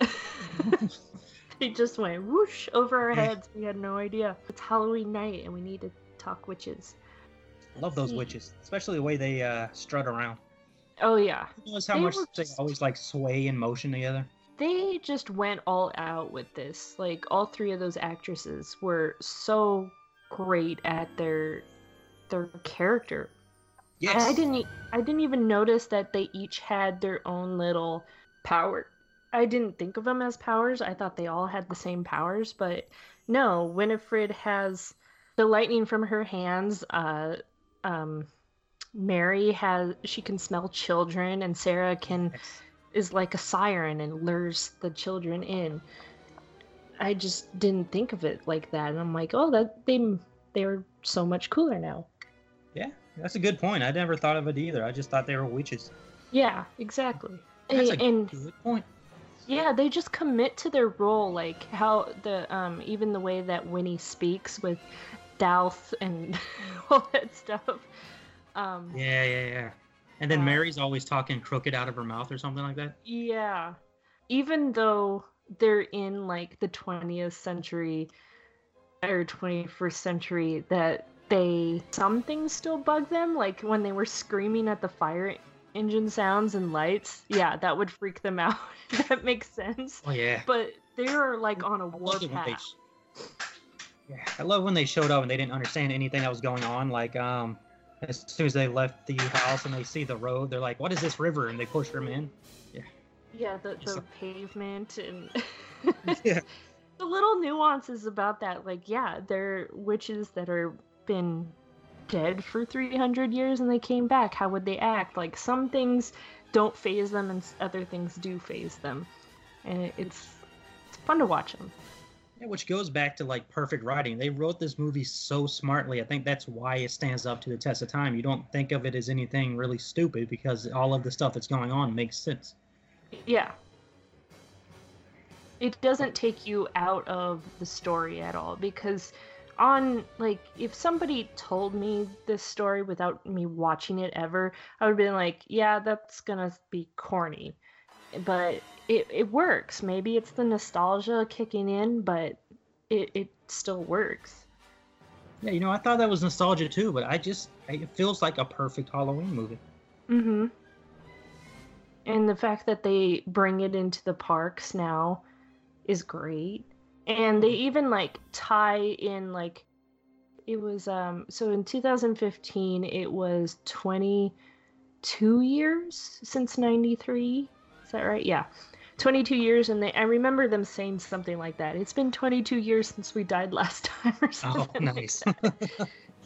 It just went whoosh over our Yeah. heads. We had no idea. It's Halloween night, and we need to talk witches. Love those See. witches, especially the way they uh, strut around. Oh yeah, Notice how They much were they just- always like sway in motion together. they just went all out with this. Like all three of those actresses were so great at their their character. Yes. I, I didn't. e- I didn't even notice that they each had their own little power. I didn't think of them as powers. I thought they all had the same powers, but no. Winifred has the lightning from her hands. Uh, um, Mary has she can smell children, and Sarah can Yes. is like a siren and lures the children in. I just didn't think of it like that, and I'm like, oh, that they they're so much cooler now. Yeah, that's a good point. I never thought of it either. I just thought they were witches. Yeah, exactly. That's a and, and good point. yeah, they just commit to their role, like how the um even the way that Winnie speaks with Douth and all that stuff. Um, Yeah, yeah, yeah. And then Uh, Mary's always talking crooked out of her mouth or something like that. Yeah. Even though they're in like the twentieth century or twenty-first century, that they some things still bug them, like when they were screaming at the fire engine sounds and lights. Yeah, that would freak them out. That makes sense. Oh yeah. But they're like on a I war loved it when they path. sh- Yeah, I love when they showed up and they didn't understand anything that was going on. Like, um, as soon as they left the house and they see the road, they're like, "What is this river?" And they push them in. Yeah, the, Just the a- pavement and Yeah. the little nuances about that. Like, yeah, they're witches that are been dead for three hundred years and they came back. How would they act? Like, some things don't phase them and s- other things do phase them. And it, it's it's fun to watch them. Yeah, which goes back to like perfect writing. They wrote this movie so smartly. I think that's why it stands up to the test of time. You don't think of it as anything really stupid because all of the stuff that's going on makes sense. Yeah. It doesn't take you out of the story at all, because on like if somebody told me this story without me watching it ever, I would have been like, yeah, that's gonna be corny. But it, it works. Maybe it's the nostalgia kicking in, but it, it still works. Yeah, you know, I thought that was nostalgia too, but I just it feels like a perfect Halloween movie. Mm-hmm. And the fact that they bring it into the parks now is great. And they even like tie in like it was um so in two thousand fifteen it was twenty-two years since ninety-three. Is that right? Yeah. twenty-two years, and they I remember them saying something like that. It's been twenty-two years since we died last time or Oh, something. nice. Like that.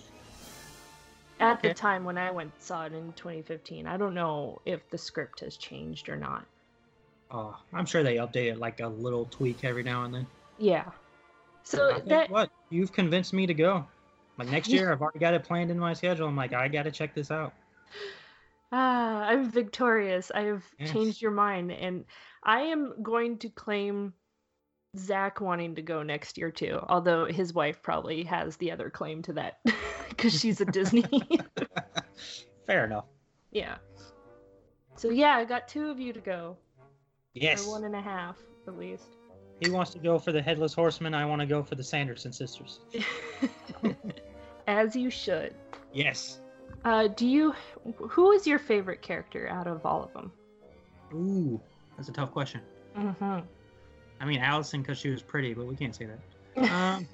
At Okay. the time when I went saw it in twenty fifteen. I don't know if the script has changed or not. Oh, I'm sure they update it like a little tweak every now and then. Yeah. So I tell you that what, you've convinced me to go. Like next year, I've already got it planned in my schedule. I'm like, I got to check this out. ah, I'm victorious. I have Yes. changed your mind, and I am going to claim Zach wanting to go next year too. Although his wife probably has the other claim to that because she's a Disney. Fair enough. Yeah. So yeah, I got two of you to go. Yes. Or one and a half, at least. He wants to go for the Headless Horseman. I want to go for the Sanderson sisters. As you should. Yes. Uh, do you? Who is your favorite character out of all of them? Ooh, that's a tough question. Mm-hmm. I mean, Allison because she was pretty, but we can't say that. Um,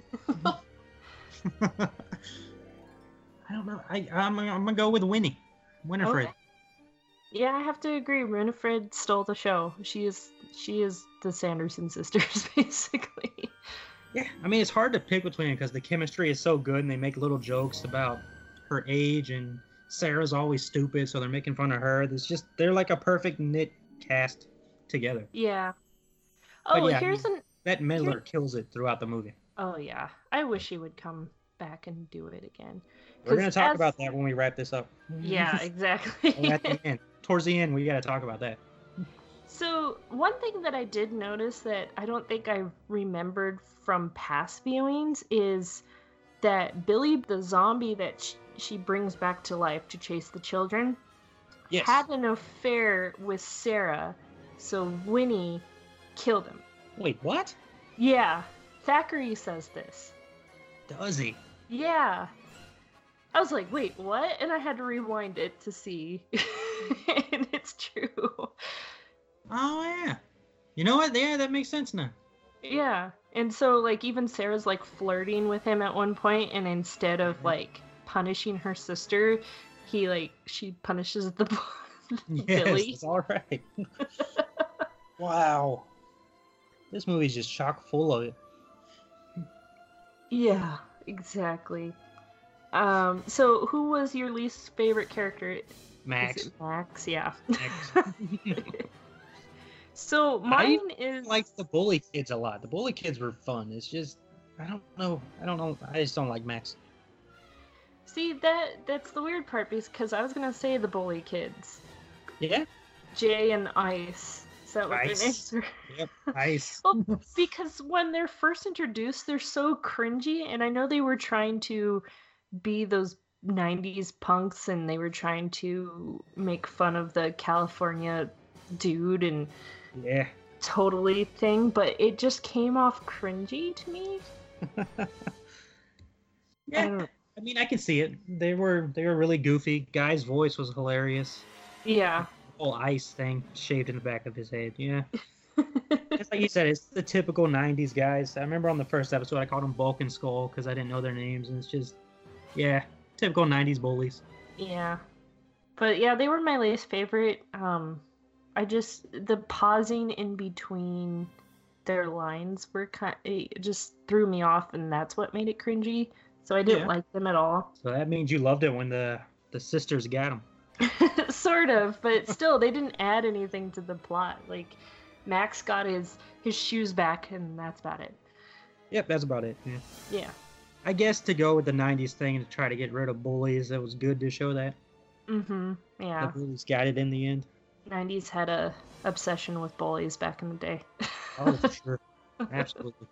I don't know. I I'm, I'm gonna go with Winnie, Winifred. Okay. Yeah, I have to agree. Winifred stole the show. She is she is the Sanderson sisters, basically. Yeah, I mean it's hard to pick between them because the chemistry is so good, and they make little jokes about her age, and Sarah's always stupid, so they're making fun of her. It's just they're like a perfect knit cast together. Yeah. But Oh, yeah, I here's mean- an. That Miller kills it throughout the movie. Oh yeah, I wish he would come back and do it again. We're gonna 'Cause talk as- about that when we wrap this up. Yeah, exactly. Oh, at the end, towards the end, we gotta talk about that. So, one thing that I did notice that I don't think I remembered from past viewings is that Billy, the zombie that sh- she brings back to life to chase the children, Yes. had an affair with Sarah, so Winnie killed him. Wait, what? Yeah, Thackeray says this. Does he? Yeah. I was like, wait, what? And I had to rewind it to see. And it's true. Oh yeah. You know what? Yeah, that makes sense now. Yeah. And so, like, even Sarah's, like, flirting with him at one point, and instead of, like, punishing her sister, he, like, she punishes the Yes, Billy. it's all right. Wow. This movie's just chock full of it. Yeah, exactly. Um, so who was your least favorite character? Max. Is it Max, yeah. Max. So mine I is like the bully kids a lot. The bully kids were fun. It's just I don't know. I don't know. I just don't like Max. See, that that's the weird part because I was gonna say the bully kids. Yeah. Jay and Ice. Is that what Ice. their names were? Yep. Ice. Well, because when they're first introduced, they're so cringy, and I know they were trying to be those nineties punks, and they were trying to make fun of the California dude and Yeah. totally thing, but it just came off cringy to me. Yeah. I mean, I can see it. They were they were really goofy. Guy's voice was hilarious. Yeah. The whole ice thing shaved in the back of his head. Yeah. Just like you said, it's the typical nineties guys. I remember on the first episode I called them Bulk and Skull because I didn't know their names, and it's just, yeah, typical nineties bullies. Yeah. But yeah, they were my least favorite. Um, I just, the pausing in between their lines were kind it just threw me off, and that's what made it cringy. So I didn't Yeah. like them at all. So that means you loved it when the the sisters got him. Sort of, but still, they didn't add anything to the plot. Like, Max got his his shoes back, and that's about it. Yep, that's about it. Yeah. Yeah. I guess to go with the nineties thing and to try to get rid of bullies, it was good to show that. Mm-hmm. Yeah. The bullies got it in the end. nineties had a obsession with bullies back in the day. Oh, for sure. Absolutely.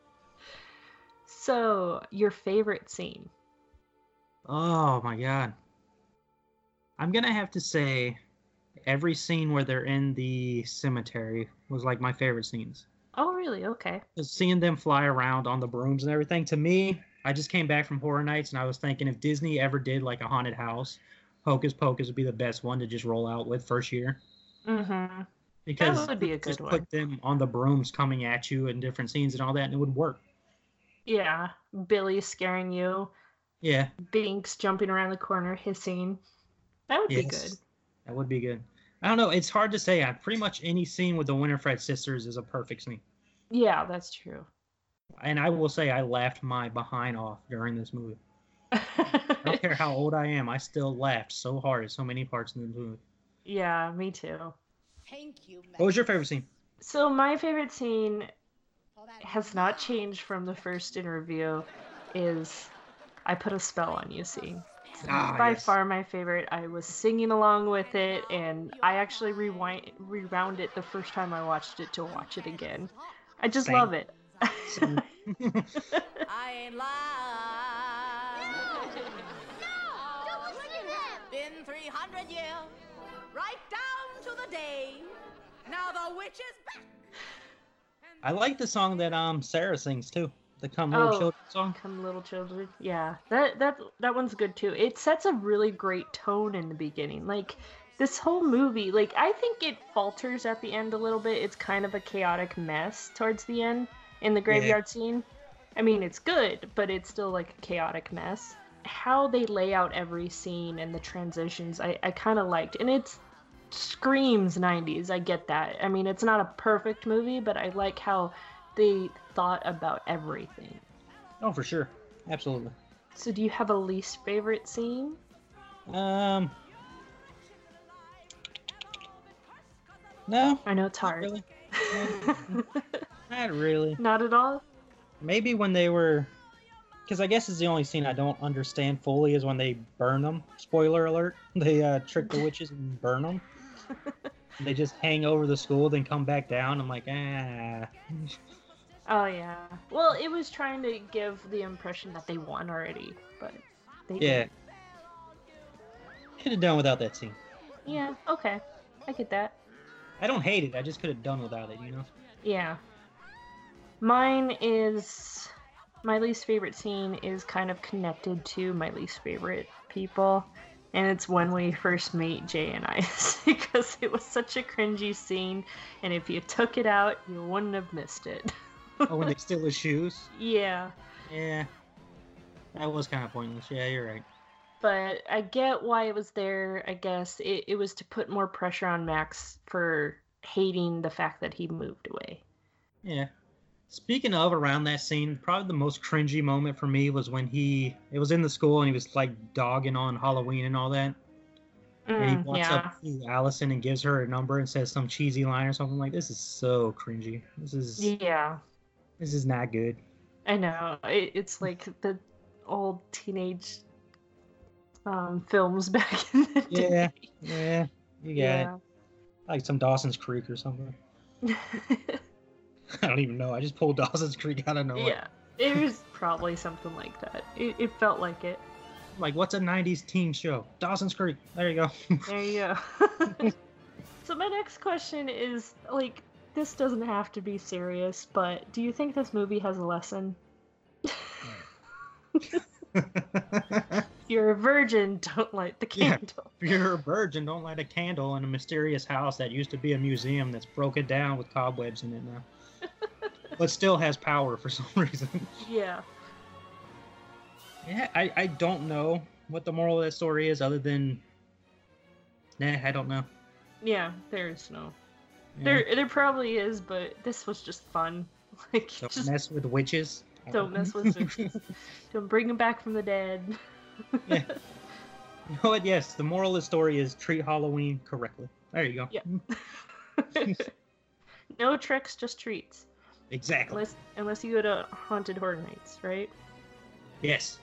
So, your favorite scene? Oh my god. I'm gonna have to say every scene where they're in the cemetery was like my favorite scenes. Oh, really? Okay. Just seeing them fly around on the brooms and everything, to me, I just came back from Horror Nights and I was thinking if Disney ever did like a haunted house, Hocus Pocus would be the best one to just roll out with first year. Mm-hmm. Because That would be a you just good put one. them on the brooms coming at you in different scenes and all that, and it would work. Yeah. Billy scaring you. Yeah. Binks jumping around the corner, hissing. That would be Yes. good. That would be good. I don't know. It's hard to say. I pretty much any scene with the Winifred sisters is a perfect scene. Yeah, that's true. And I will say I laughed my behind off during this movie. I don't care how old I am. I still laughed so hard at so many parts in the movie. Yeah, me too. Thank you, What was your favorite scene? So my favorite scene has not changed from the first interview. Is I put a spell on you scene. Ah, By yes. far my favorite. I was singing along with it, and I actually rewind rewound it the first time I watched it to watch it again. I just Same. love it. Same. I ain't lying. Been three hundred years, right down to the day. Now the witch is back. I like the song that um Sarah sings too. The Come Little Oh, Children song. Come Little Children. Yeah, that that that one's good too. It sets a really great tone in the beginning. Like this whole movie, like I think it falters at the end a little bit. It's kind of a chaotic mess towards the end in the graveyard scene. I mean, it's good, but it's still like a chaotic mess. How they lay out every scene and the transitions, I, I kind of liked. And it screams nineties, I get that. I mean, it's not a perfect movie, but I like how they thought about everything. Oh, for sure. Absolutely. So do you have a least favorite scene? Um. No. I know it's not hard. Really. Not really. Not at all? Maybe when they were, because I guess it's the only scene I don't understand fully is when they burn them. Spoiler alert: they uh, trick the witches and burn them. They just hang over the school, then come back down. I'm like, ah. Oh yeah. Well, it was trying to give the impression that they won already, but they Yeah. didn't. Could have done without that scene. Yeah, okay. I get that. I don't hate it. I just could have done without it. You know. Yeah. Mine is my least favorite scene is kind of connected to my least favorite people. And it's when we first meet Jay and Ice because it was such a cringy scene, and if you took it out, you wouldn't have missed it. Oh, when they steal his shoes. Yeah. Yeah. That was kind of pointless. Yeah, you're right. But I get why it was there, I guess. It, it was to put more pressure on Max for hating the fact that he moved away. Yeah. Speaking of, around that scene, probably the most cringy moment for me was when he, it was in the school and he was like dogging on Halloween and all that. And he Mm, walks yeah. up to Allison and gives her a number and says some cheesy line or something like, this is so cringy. This is, Yeah. this is not good. I know. It, it's like the old teenage um, films back in the Yeah, day. yeah, you got Yeah. it. Like some Dawson's Creek or something. I don't even know. I just pulled Dawson's Creek out of nowhere. Yeah. It was probably something like that. It, it felt like it. Like, what's a nineties teen show? Dawson's Creek. There you go. There you go. So my next question is, like, this doesn't have to be serious, but do you think this movie has a lesson? If you're a virgin, don't light the Yeah. candle. If you're a virgin, don't light a candle in a mysterious house that used to be a museum that's broken down with cobwebs in it now. But still has power for some reason. Yeah. Yeah, I, I don't know what the moral of that story is other than... Nah, I don't know. Yeah, there's no. Yeah. There there probably is, but this was just fun. Like, Don't just mess with witches. don't mess with witches. Don't bring them back from the dead. Yeah. You know what? Yes, the moral of the story is treat Halloween correctly. There you go. Yeah. No tricks, just treats. Exactly. Unless unless you go to Haunted Horror Nights, right? Yes.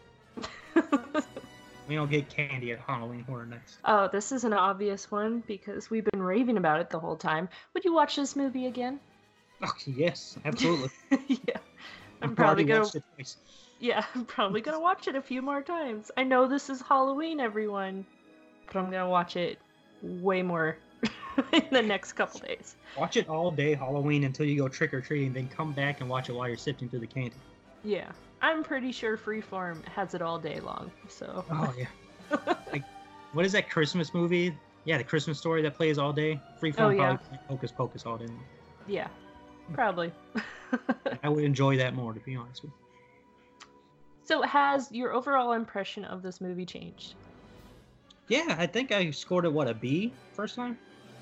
We don't get candy at Halloween Horror Nights. Oh, this is an obvious one because we've been raving about it the whole time. Would you watch this movie again? Oh, yes, absolutely. Yeah. I'm I've probably already gonna watched it twice. Yeah, I'm probably gonna watch it a few more times. I know this is Halloween, everyone, but I'm gonna watch it way more in the next couple days. Watch it all day Halloween until you go trick or treating, then come back and watch it while you're sifting through the candy. Yeah. I'm pretty sure Freeform has it all day long, so. Oh yeah. Like, what is that Christmas movie? Yeah, the Christmas Story that plays all day. Freeform Oh, yeah. probably plays Hocus Pocus all day. Yeah, probably. I would enjoy that more, to be honest with you. So has your overall impression of this movie changed? Yeah, I think I scored it, what, a B first time?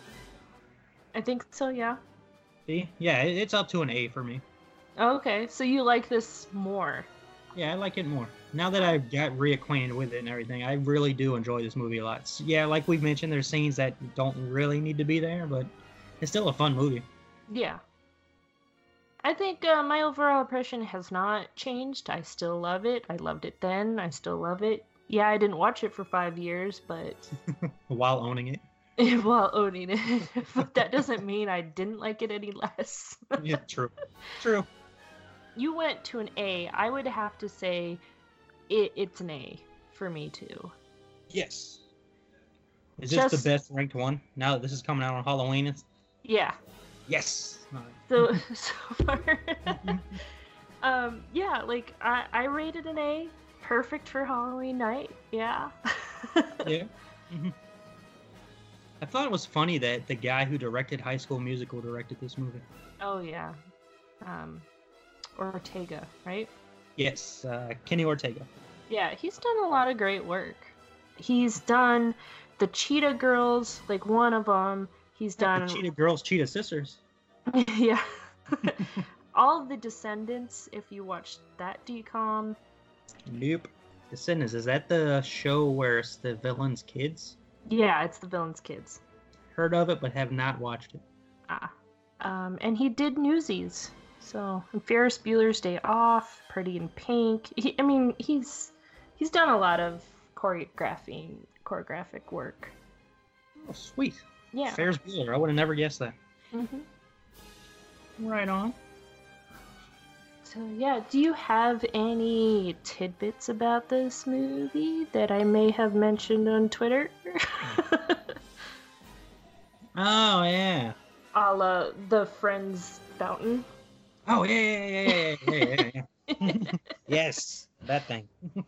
I think so, yeah. B? Yeah, it- it's up to an A for me. Okay, so you like this more. Yeah, I like it more. Now that I've got reacquainted with it and everything, I really do enjoy this movie a lot. S- Yeah, like we've mentioned, there's scenes that don't really need to be there, but it's still a fun movie. Yeah. I think uh, my overall impression has not changed. I still love it. I loved it then. I still love it. Yeah, I didn't watch it for five years, but While owning it. while owning it. But that doesn't mean I didn't like it any less. Yeah, true. True. You went to an A. I would have to say it, it's an A for me too. Yes. Is this Just- the best ranked one? Now that this is coming out on Halloween? It's... Yeah. Yes. All right. So so far, um, yeah, like I I rated an A. Perfect for Halloween night. Yeah. Yeah. hmm I thought it was funny that the guy who directed High School Musical directed this movie. Oh yeah. Um, Ortega, right? Yes, uh, Kenny Ortega. Yeah, he's done a lot of great work. He's done the Cheetah Girls, like one of them. He's done The Cheetah Girls, Cheetah Sisters. yeah. All of the Descendants, if you watched that D COM. Nope. Descendants, is that the show where it's the villain's kids? Yeah, it's the Villain's Kids. Heard of it, but have not watched it. Ah. Um, and he did Newsies. So, and Ferris Bueller's Day Off, Pretty in Pink. He, I mean, he's he's done a lot of choreographing, choreographic work. Oh, sweet. Yeah. Ferris Bueller, I would have never guessed that. Mm-hmm. Right on. So yeah, do you have any tidbits about this movie that I may have mentioned on Twitter? Oh, yeah. A la the Friends Fountain. Oh, yeah, yeah, yeah, yeah, yeah, yeah, yeah. Yes, that thing.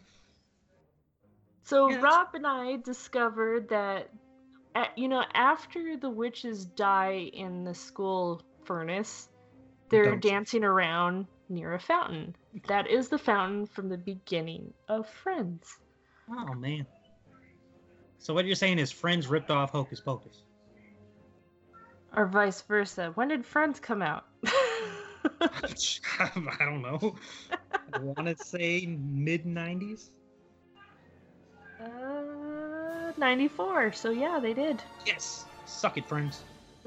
So Yes. Rob and I discovered that, a- you know, after the witches die in the school furnace, they're Don't. dancing around near a fountain. That is the fountain from the beginning of Friends. Oh, man. So what you're saying is Friends ripped off Hocus Pocus? Or vice versa. When did Friends come out? I don't know. I want to say mid nineties. Uh, ninety-four. So yeah, they did. Yes. Suck it, friends.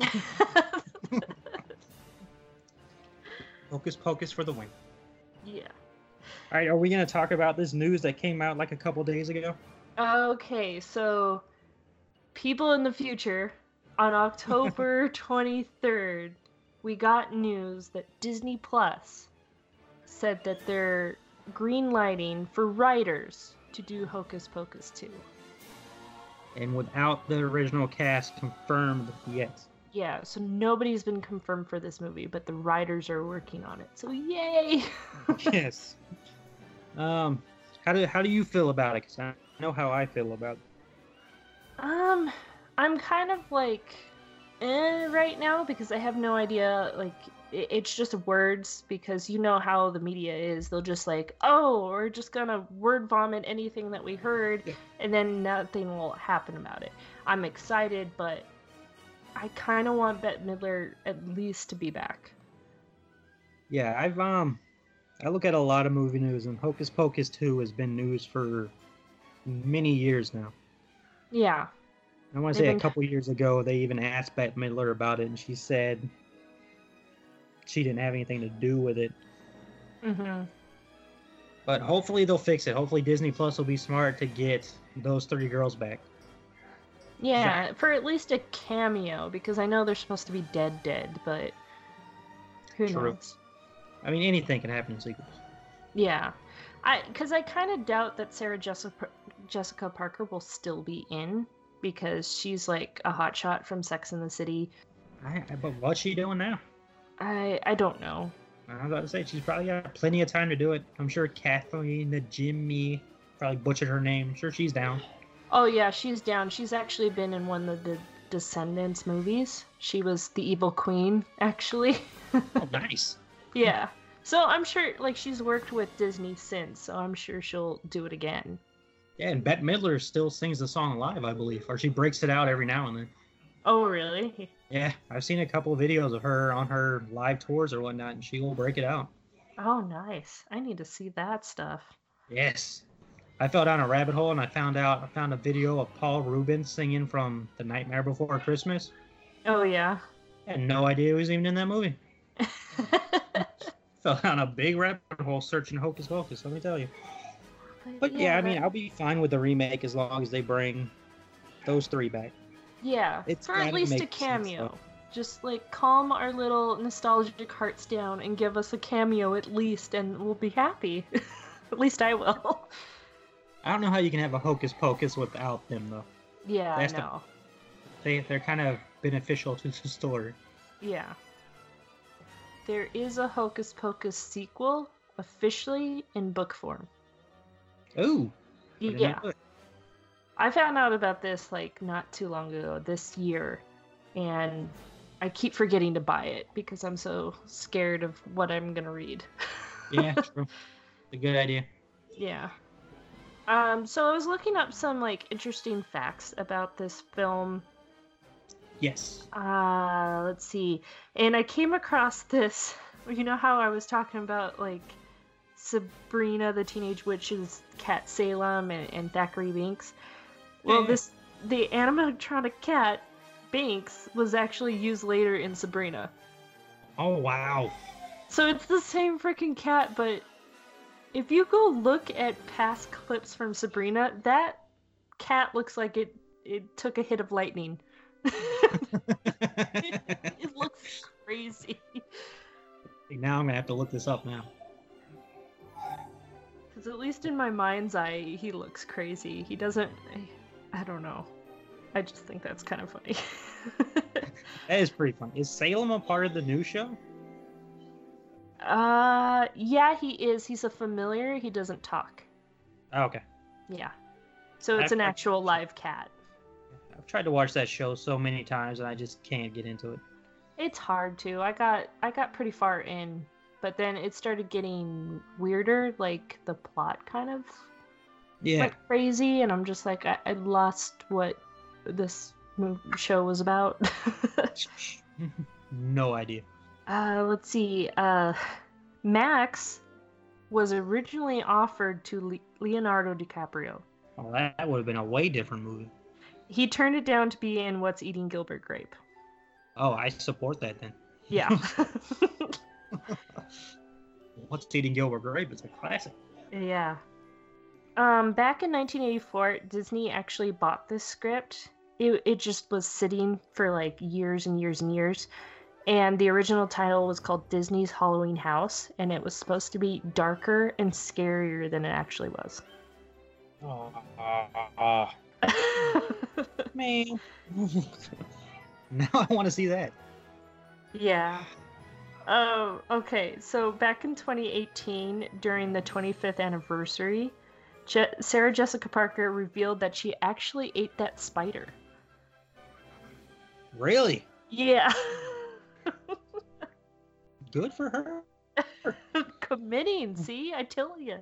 Hocus Pocus for the win. Yeah. All right, are we going to talk about this news that came out like a couple days ago? Okay, so people in the future, on October twenty-third, we got news that Disney Plus said that they're greenlighting for writers to do Hocus Pocus two. And without the original cast confirmed yet. Yeah, so nobody's been confirmed for this movie, but the writers are working on it. So yay! Yes. Um, how do how do you feel about it? 'Cause I know how I feel about it. Um, I'm kind of like, eh, right now because I have no idea. Like, it, it's just words because you know how the media is. They'll just like, oh, we're just gonna word vomit anything that we heard, Yeah. and then nothing will happen about it. I'm excited, but I kind of want Bette Midler at least to be back. Yeah, I've um, I look at a lot of movie news, and Hocus Pocus two has been news for many years now. Yeah. I want to They've say been- a couple years ago, they even asked Bette Midler about it, and she said she didn't have anything to do with it. Mm-hmm. But hopefully they'll fix it. Hopefully Disney Plus will be smart to get those three girls back. Yeah, for at least a cameo because I know they're supposed to be dead, dead, but who True. knows? I mean, anything can happen in sequels. Yeah, I because I kind of doubt that Sarah Jessica Jessica Parker will still be in because she's like a hotshot from Sex and the City. I, I- but what's she doing now? I I don't know. I was about to say, she's probably got plenty of time to do it. I'm sure Kathleen, the Jimmy, probably butchered her name. I'm sure she's down. Oh yeah, she's down. She's actually been in one of the Descendants movies. She was the evil queen, actually. Oh, nice. Yeah. So I'm sure, like, she's worked with Disney since, so I'm sure she'll do it again. Yeah, and Bette Midler still sings the song live, I believe, or she breaks it out every now and then. Oh, really? Yeah, I've seen a couple of videos of her on her live tours or whatnot, and she will break it out. Oh, nice. I need to see that stuff. Yes. I fell down a rabbit hole and I found out I found a video of Paul Rubens singing from The Nightmare Before Christmas. Oh, yeah. I had no idea he was even in that movie. Fell down a big rabbit hole searching Hocus Pocus, let me tell you. But yeah, I mean, that- I'll be fine with the remake as long as they bring those three back. Yeah, It's for at gotta least a make sense, cameo. though. Just, like, calm our little nostalgic hearts down and give us a cameo at least, and we'll be happy. At least I will. I don't know how you can have a Hocus Pocus without them, though. Yeah, That's I the- know. They, they're kind of beneficial to the story. Yeah. There is a Hocus Pocus sequel, officially in book form. Ooh. I didn't Yeah. know it. I found out about this like not too long ago, this year, and I keep forgetting to buy it because I'm so scared of what I'm gonna read. Yeah, true. It's a good idea. Yeah. Um, so I was looking up some like interesting facts about this film. Yes. Uh, let's see. And I came across this. You know how I was talking about like Sabrina the Teenage Witch's cat Salem and, and Thackeray Binks? Well, Yeah. this the animatronic cat Binks was actually used later in Sabrina. Oh, wow. So it's the same freaking cat, but if you go look at past clips from Sabrina, that cat looks like it it took a hit of lightning. It looks crazy. Now I'm going to have to look this up now. Because at least in my mind's eye, he looks crazy. He doesn't... I don't know. I just think that's kind of funny. That is pretty fun. Is Salem a part of the new show? uh, yeah, he is. He's a familiar. He doesn't talk. Oh, okay. Yeah. So it's I- an I- actual live cat. I've tried to watch that show so many times and I just can't get into it. It's hard to. I got I got pretty far in, but then it started getting weirder, like the plot kind of Yeah. went crazy, and I'm just like I, I lost what this mov- show was about. No idea. Uh, let's see. Uh, Max was originally offered to Le- Leonardo DiCaprio. Oh, that, that would have been a way different movie. He turned it down to be in What's Eating Gilbert Grape. Oh, I support that then. Yeah. What's Eating Gilbert Grape? It's a classic. Yeah. Um, back in nineteen eighty-four, Disney actually bought this script. It, it just was sitting for like years and years and years. And the original title was called Disney's Halloween House, and it was supposed to be darker and scarier than it actually was. Oh, uh, uh, man. Now I want to see that. Yeah. Oh, okay. So back in twenty eighteen, during the twenty-fifth anniversary, Je- Sarah Jessica Parker revealed that she actually ate that spider. Really? Yeah. Good for her. Committing, see? I tell you.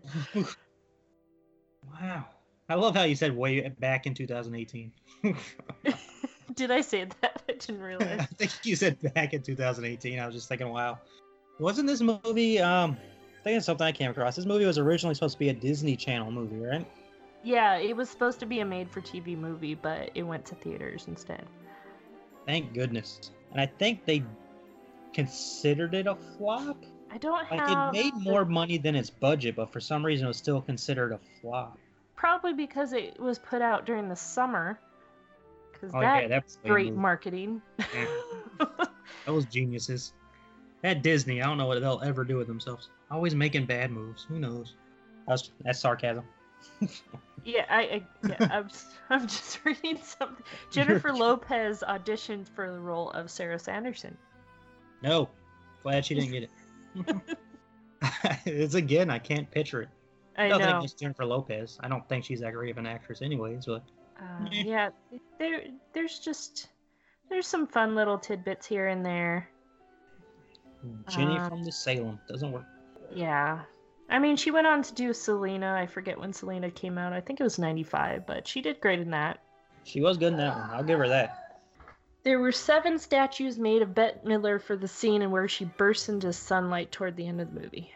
Wow. I love how you said way back in two thousand eighteen. Did I say that? I didn't realize. I think you said back in two thousand eighteen. I was just thinking, wow. Wasn't this movie, um, I think it's something I came across. This movie was originally supposed to be a Disney Channel movie, right? Yeah, it was supposed to be a made-for-T V movie, but it went to theaters instead. Thank goodness. And I think they considered it a flop. I don't like have... It made more money than its budget, but for some reason it was still considered a flop. Probably because it was put out during the summer. Because oh, that, yeah, that's great marketing. Yeah. Those geniuses. At Disney, I don't know what they'll ever do with themselves. Always making bad moves. Who knows? That's, that's sarcasm. Yeah, I, I yeah, I'm, I'm just reading something. Jennifer Lopez auditioned for the role of Sarah Sanderson. No, glad she didn't get it. It's again, I can't picture it. I Nothing know. against Jennifer Lopez. I don't think she's that great of an actress, anyways. But uh, yeah, there, there's just there's some fun little tidbits here and there. Jenny uh, from the Salem doesn't work. Yeah. I mean, she went on to do Selena. I forget when Selena came out. I think it was ninety-five, but she did great in that. She was good in that one. I'll give her that. There were seven statues made of Bette Midler for the scene in where she bursts into sunlight toward the end of the movie.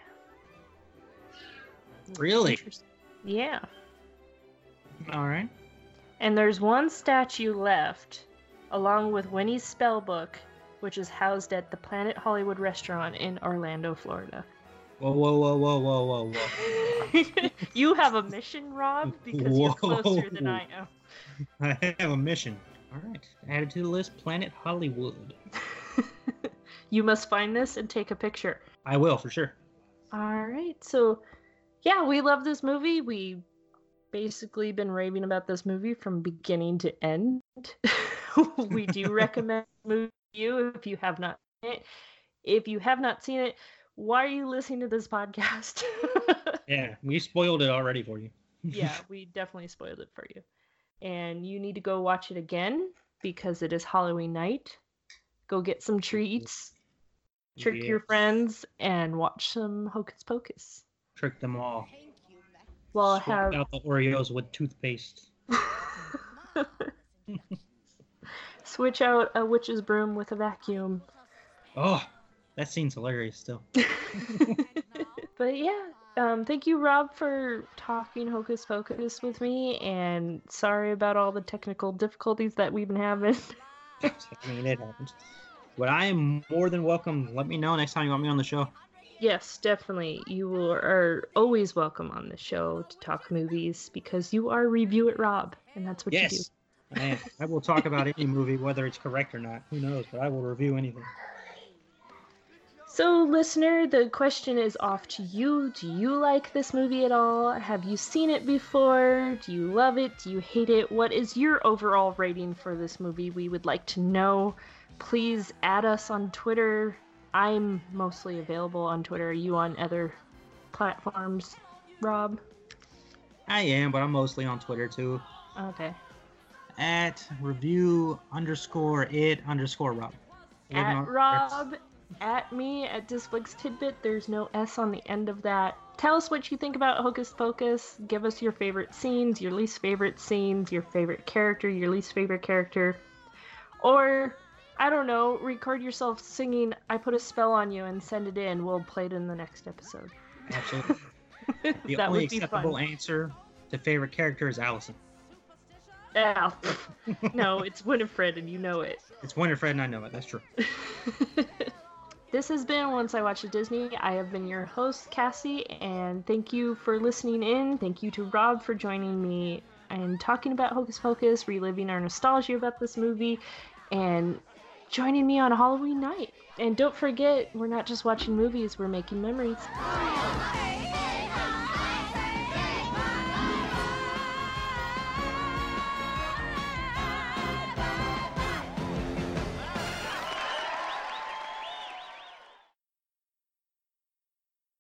Really? Yeah. All right. And there's one statue left, along with Winnie's spellbook, which is housed at the Planet Hollywood restaurant in Orlando, Florida. Whoa, whoa, whoa, whoa, whoa, whoa, whoa. You have a mission, Rob? Because Whoa. you're closer than I am. I have a mission. All right. Added to the list, Planet Hollywood. You must find this and take a picture. I will, for sure. All right. So, yeah, we love this movie. We basically been raving about this movie from beginning to end. We do recommend the movie to you if you have not seen it. If you have not seen it, why are you listening to this podcast? Yeah, we spoiled it already for you. Yeah, we definitely spoiled it for you. And you need to go watch it again because it is Halloween night. Go get some treats, trick Yes. your friends, and watch some Hocus Pocus. Trick them all. Well, Swap have out the Oreos with toothpaste. switch out a witch's broom with a vacuum. Oh, that scene's hilarious still. But yeah, um, thank you, Rob, for talking Hocus Pocus with me, and sorry about all the technical difficulties that we've been having. I mean, it happens. But I am more than welcome. Let me know next time you want me on the show. Yes, definitely. You are always welcome on the show to talk movies because you are Review It Rob, and that's what Yes. you do. I am. I will talk about any movie, whether it's correct or not. Who knows? But I will review anything. So, listener, the question is off to you. Do you like this movie at all? Have you seen it before? Do you love it? Do you hate it? What is your overall rating for this movie? We would like to know. Please add us on Twitter. I'm mostly available on Twitter. Are you on other platforms, Rob? I am, but I'm mostly on Twitter too. Okay. At review underscore it underscore Rob. Living At on- Rob, at me, at Disflix Tidbit. There's no S on the end of that. Tell us what you think about Hocus Pocus. Give us your favorite scenes, your least favorite scenes, your favorite character, your least favorite character. Or, I don't know, record yourself singing I Put a Spell on You and send it in. We'll play it in the next episode. Absolutely. The That only would be acceptable fun. answer to favorite character is Allison. Yeah. No, it's Winifred and you know it. It's Winifred and I know it. That's true. This has been Once I Watched a Disney. I have been your host, Cassie, and thank you for listening in. Thank you to Rob for joining me and talking about Hocus Pocus, reliving our nostalgia about this movie, and joining me on Halloween night. And don't forget, we're not just watching movies, we're making memories. Hey,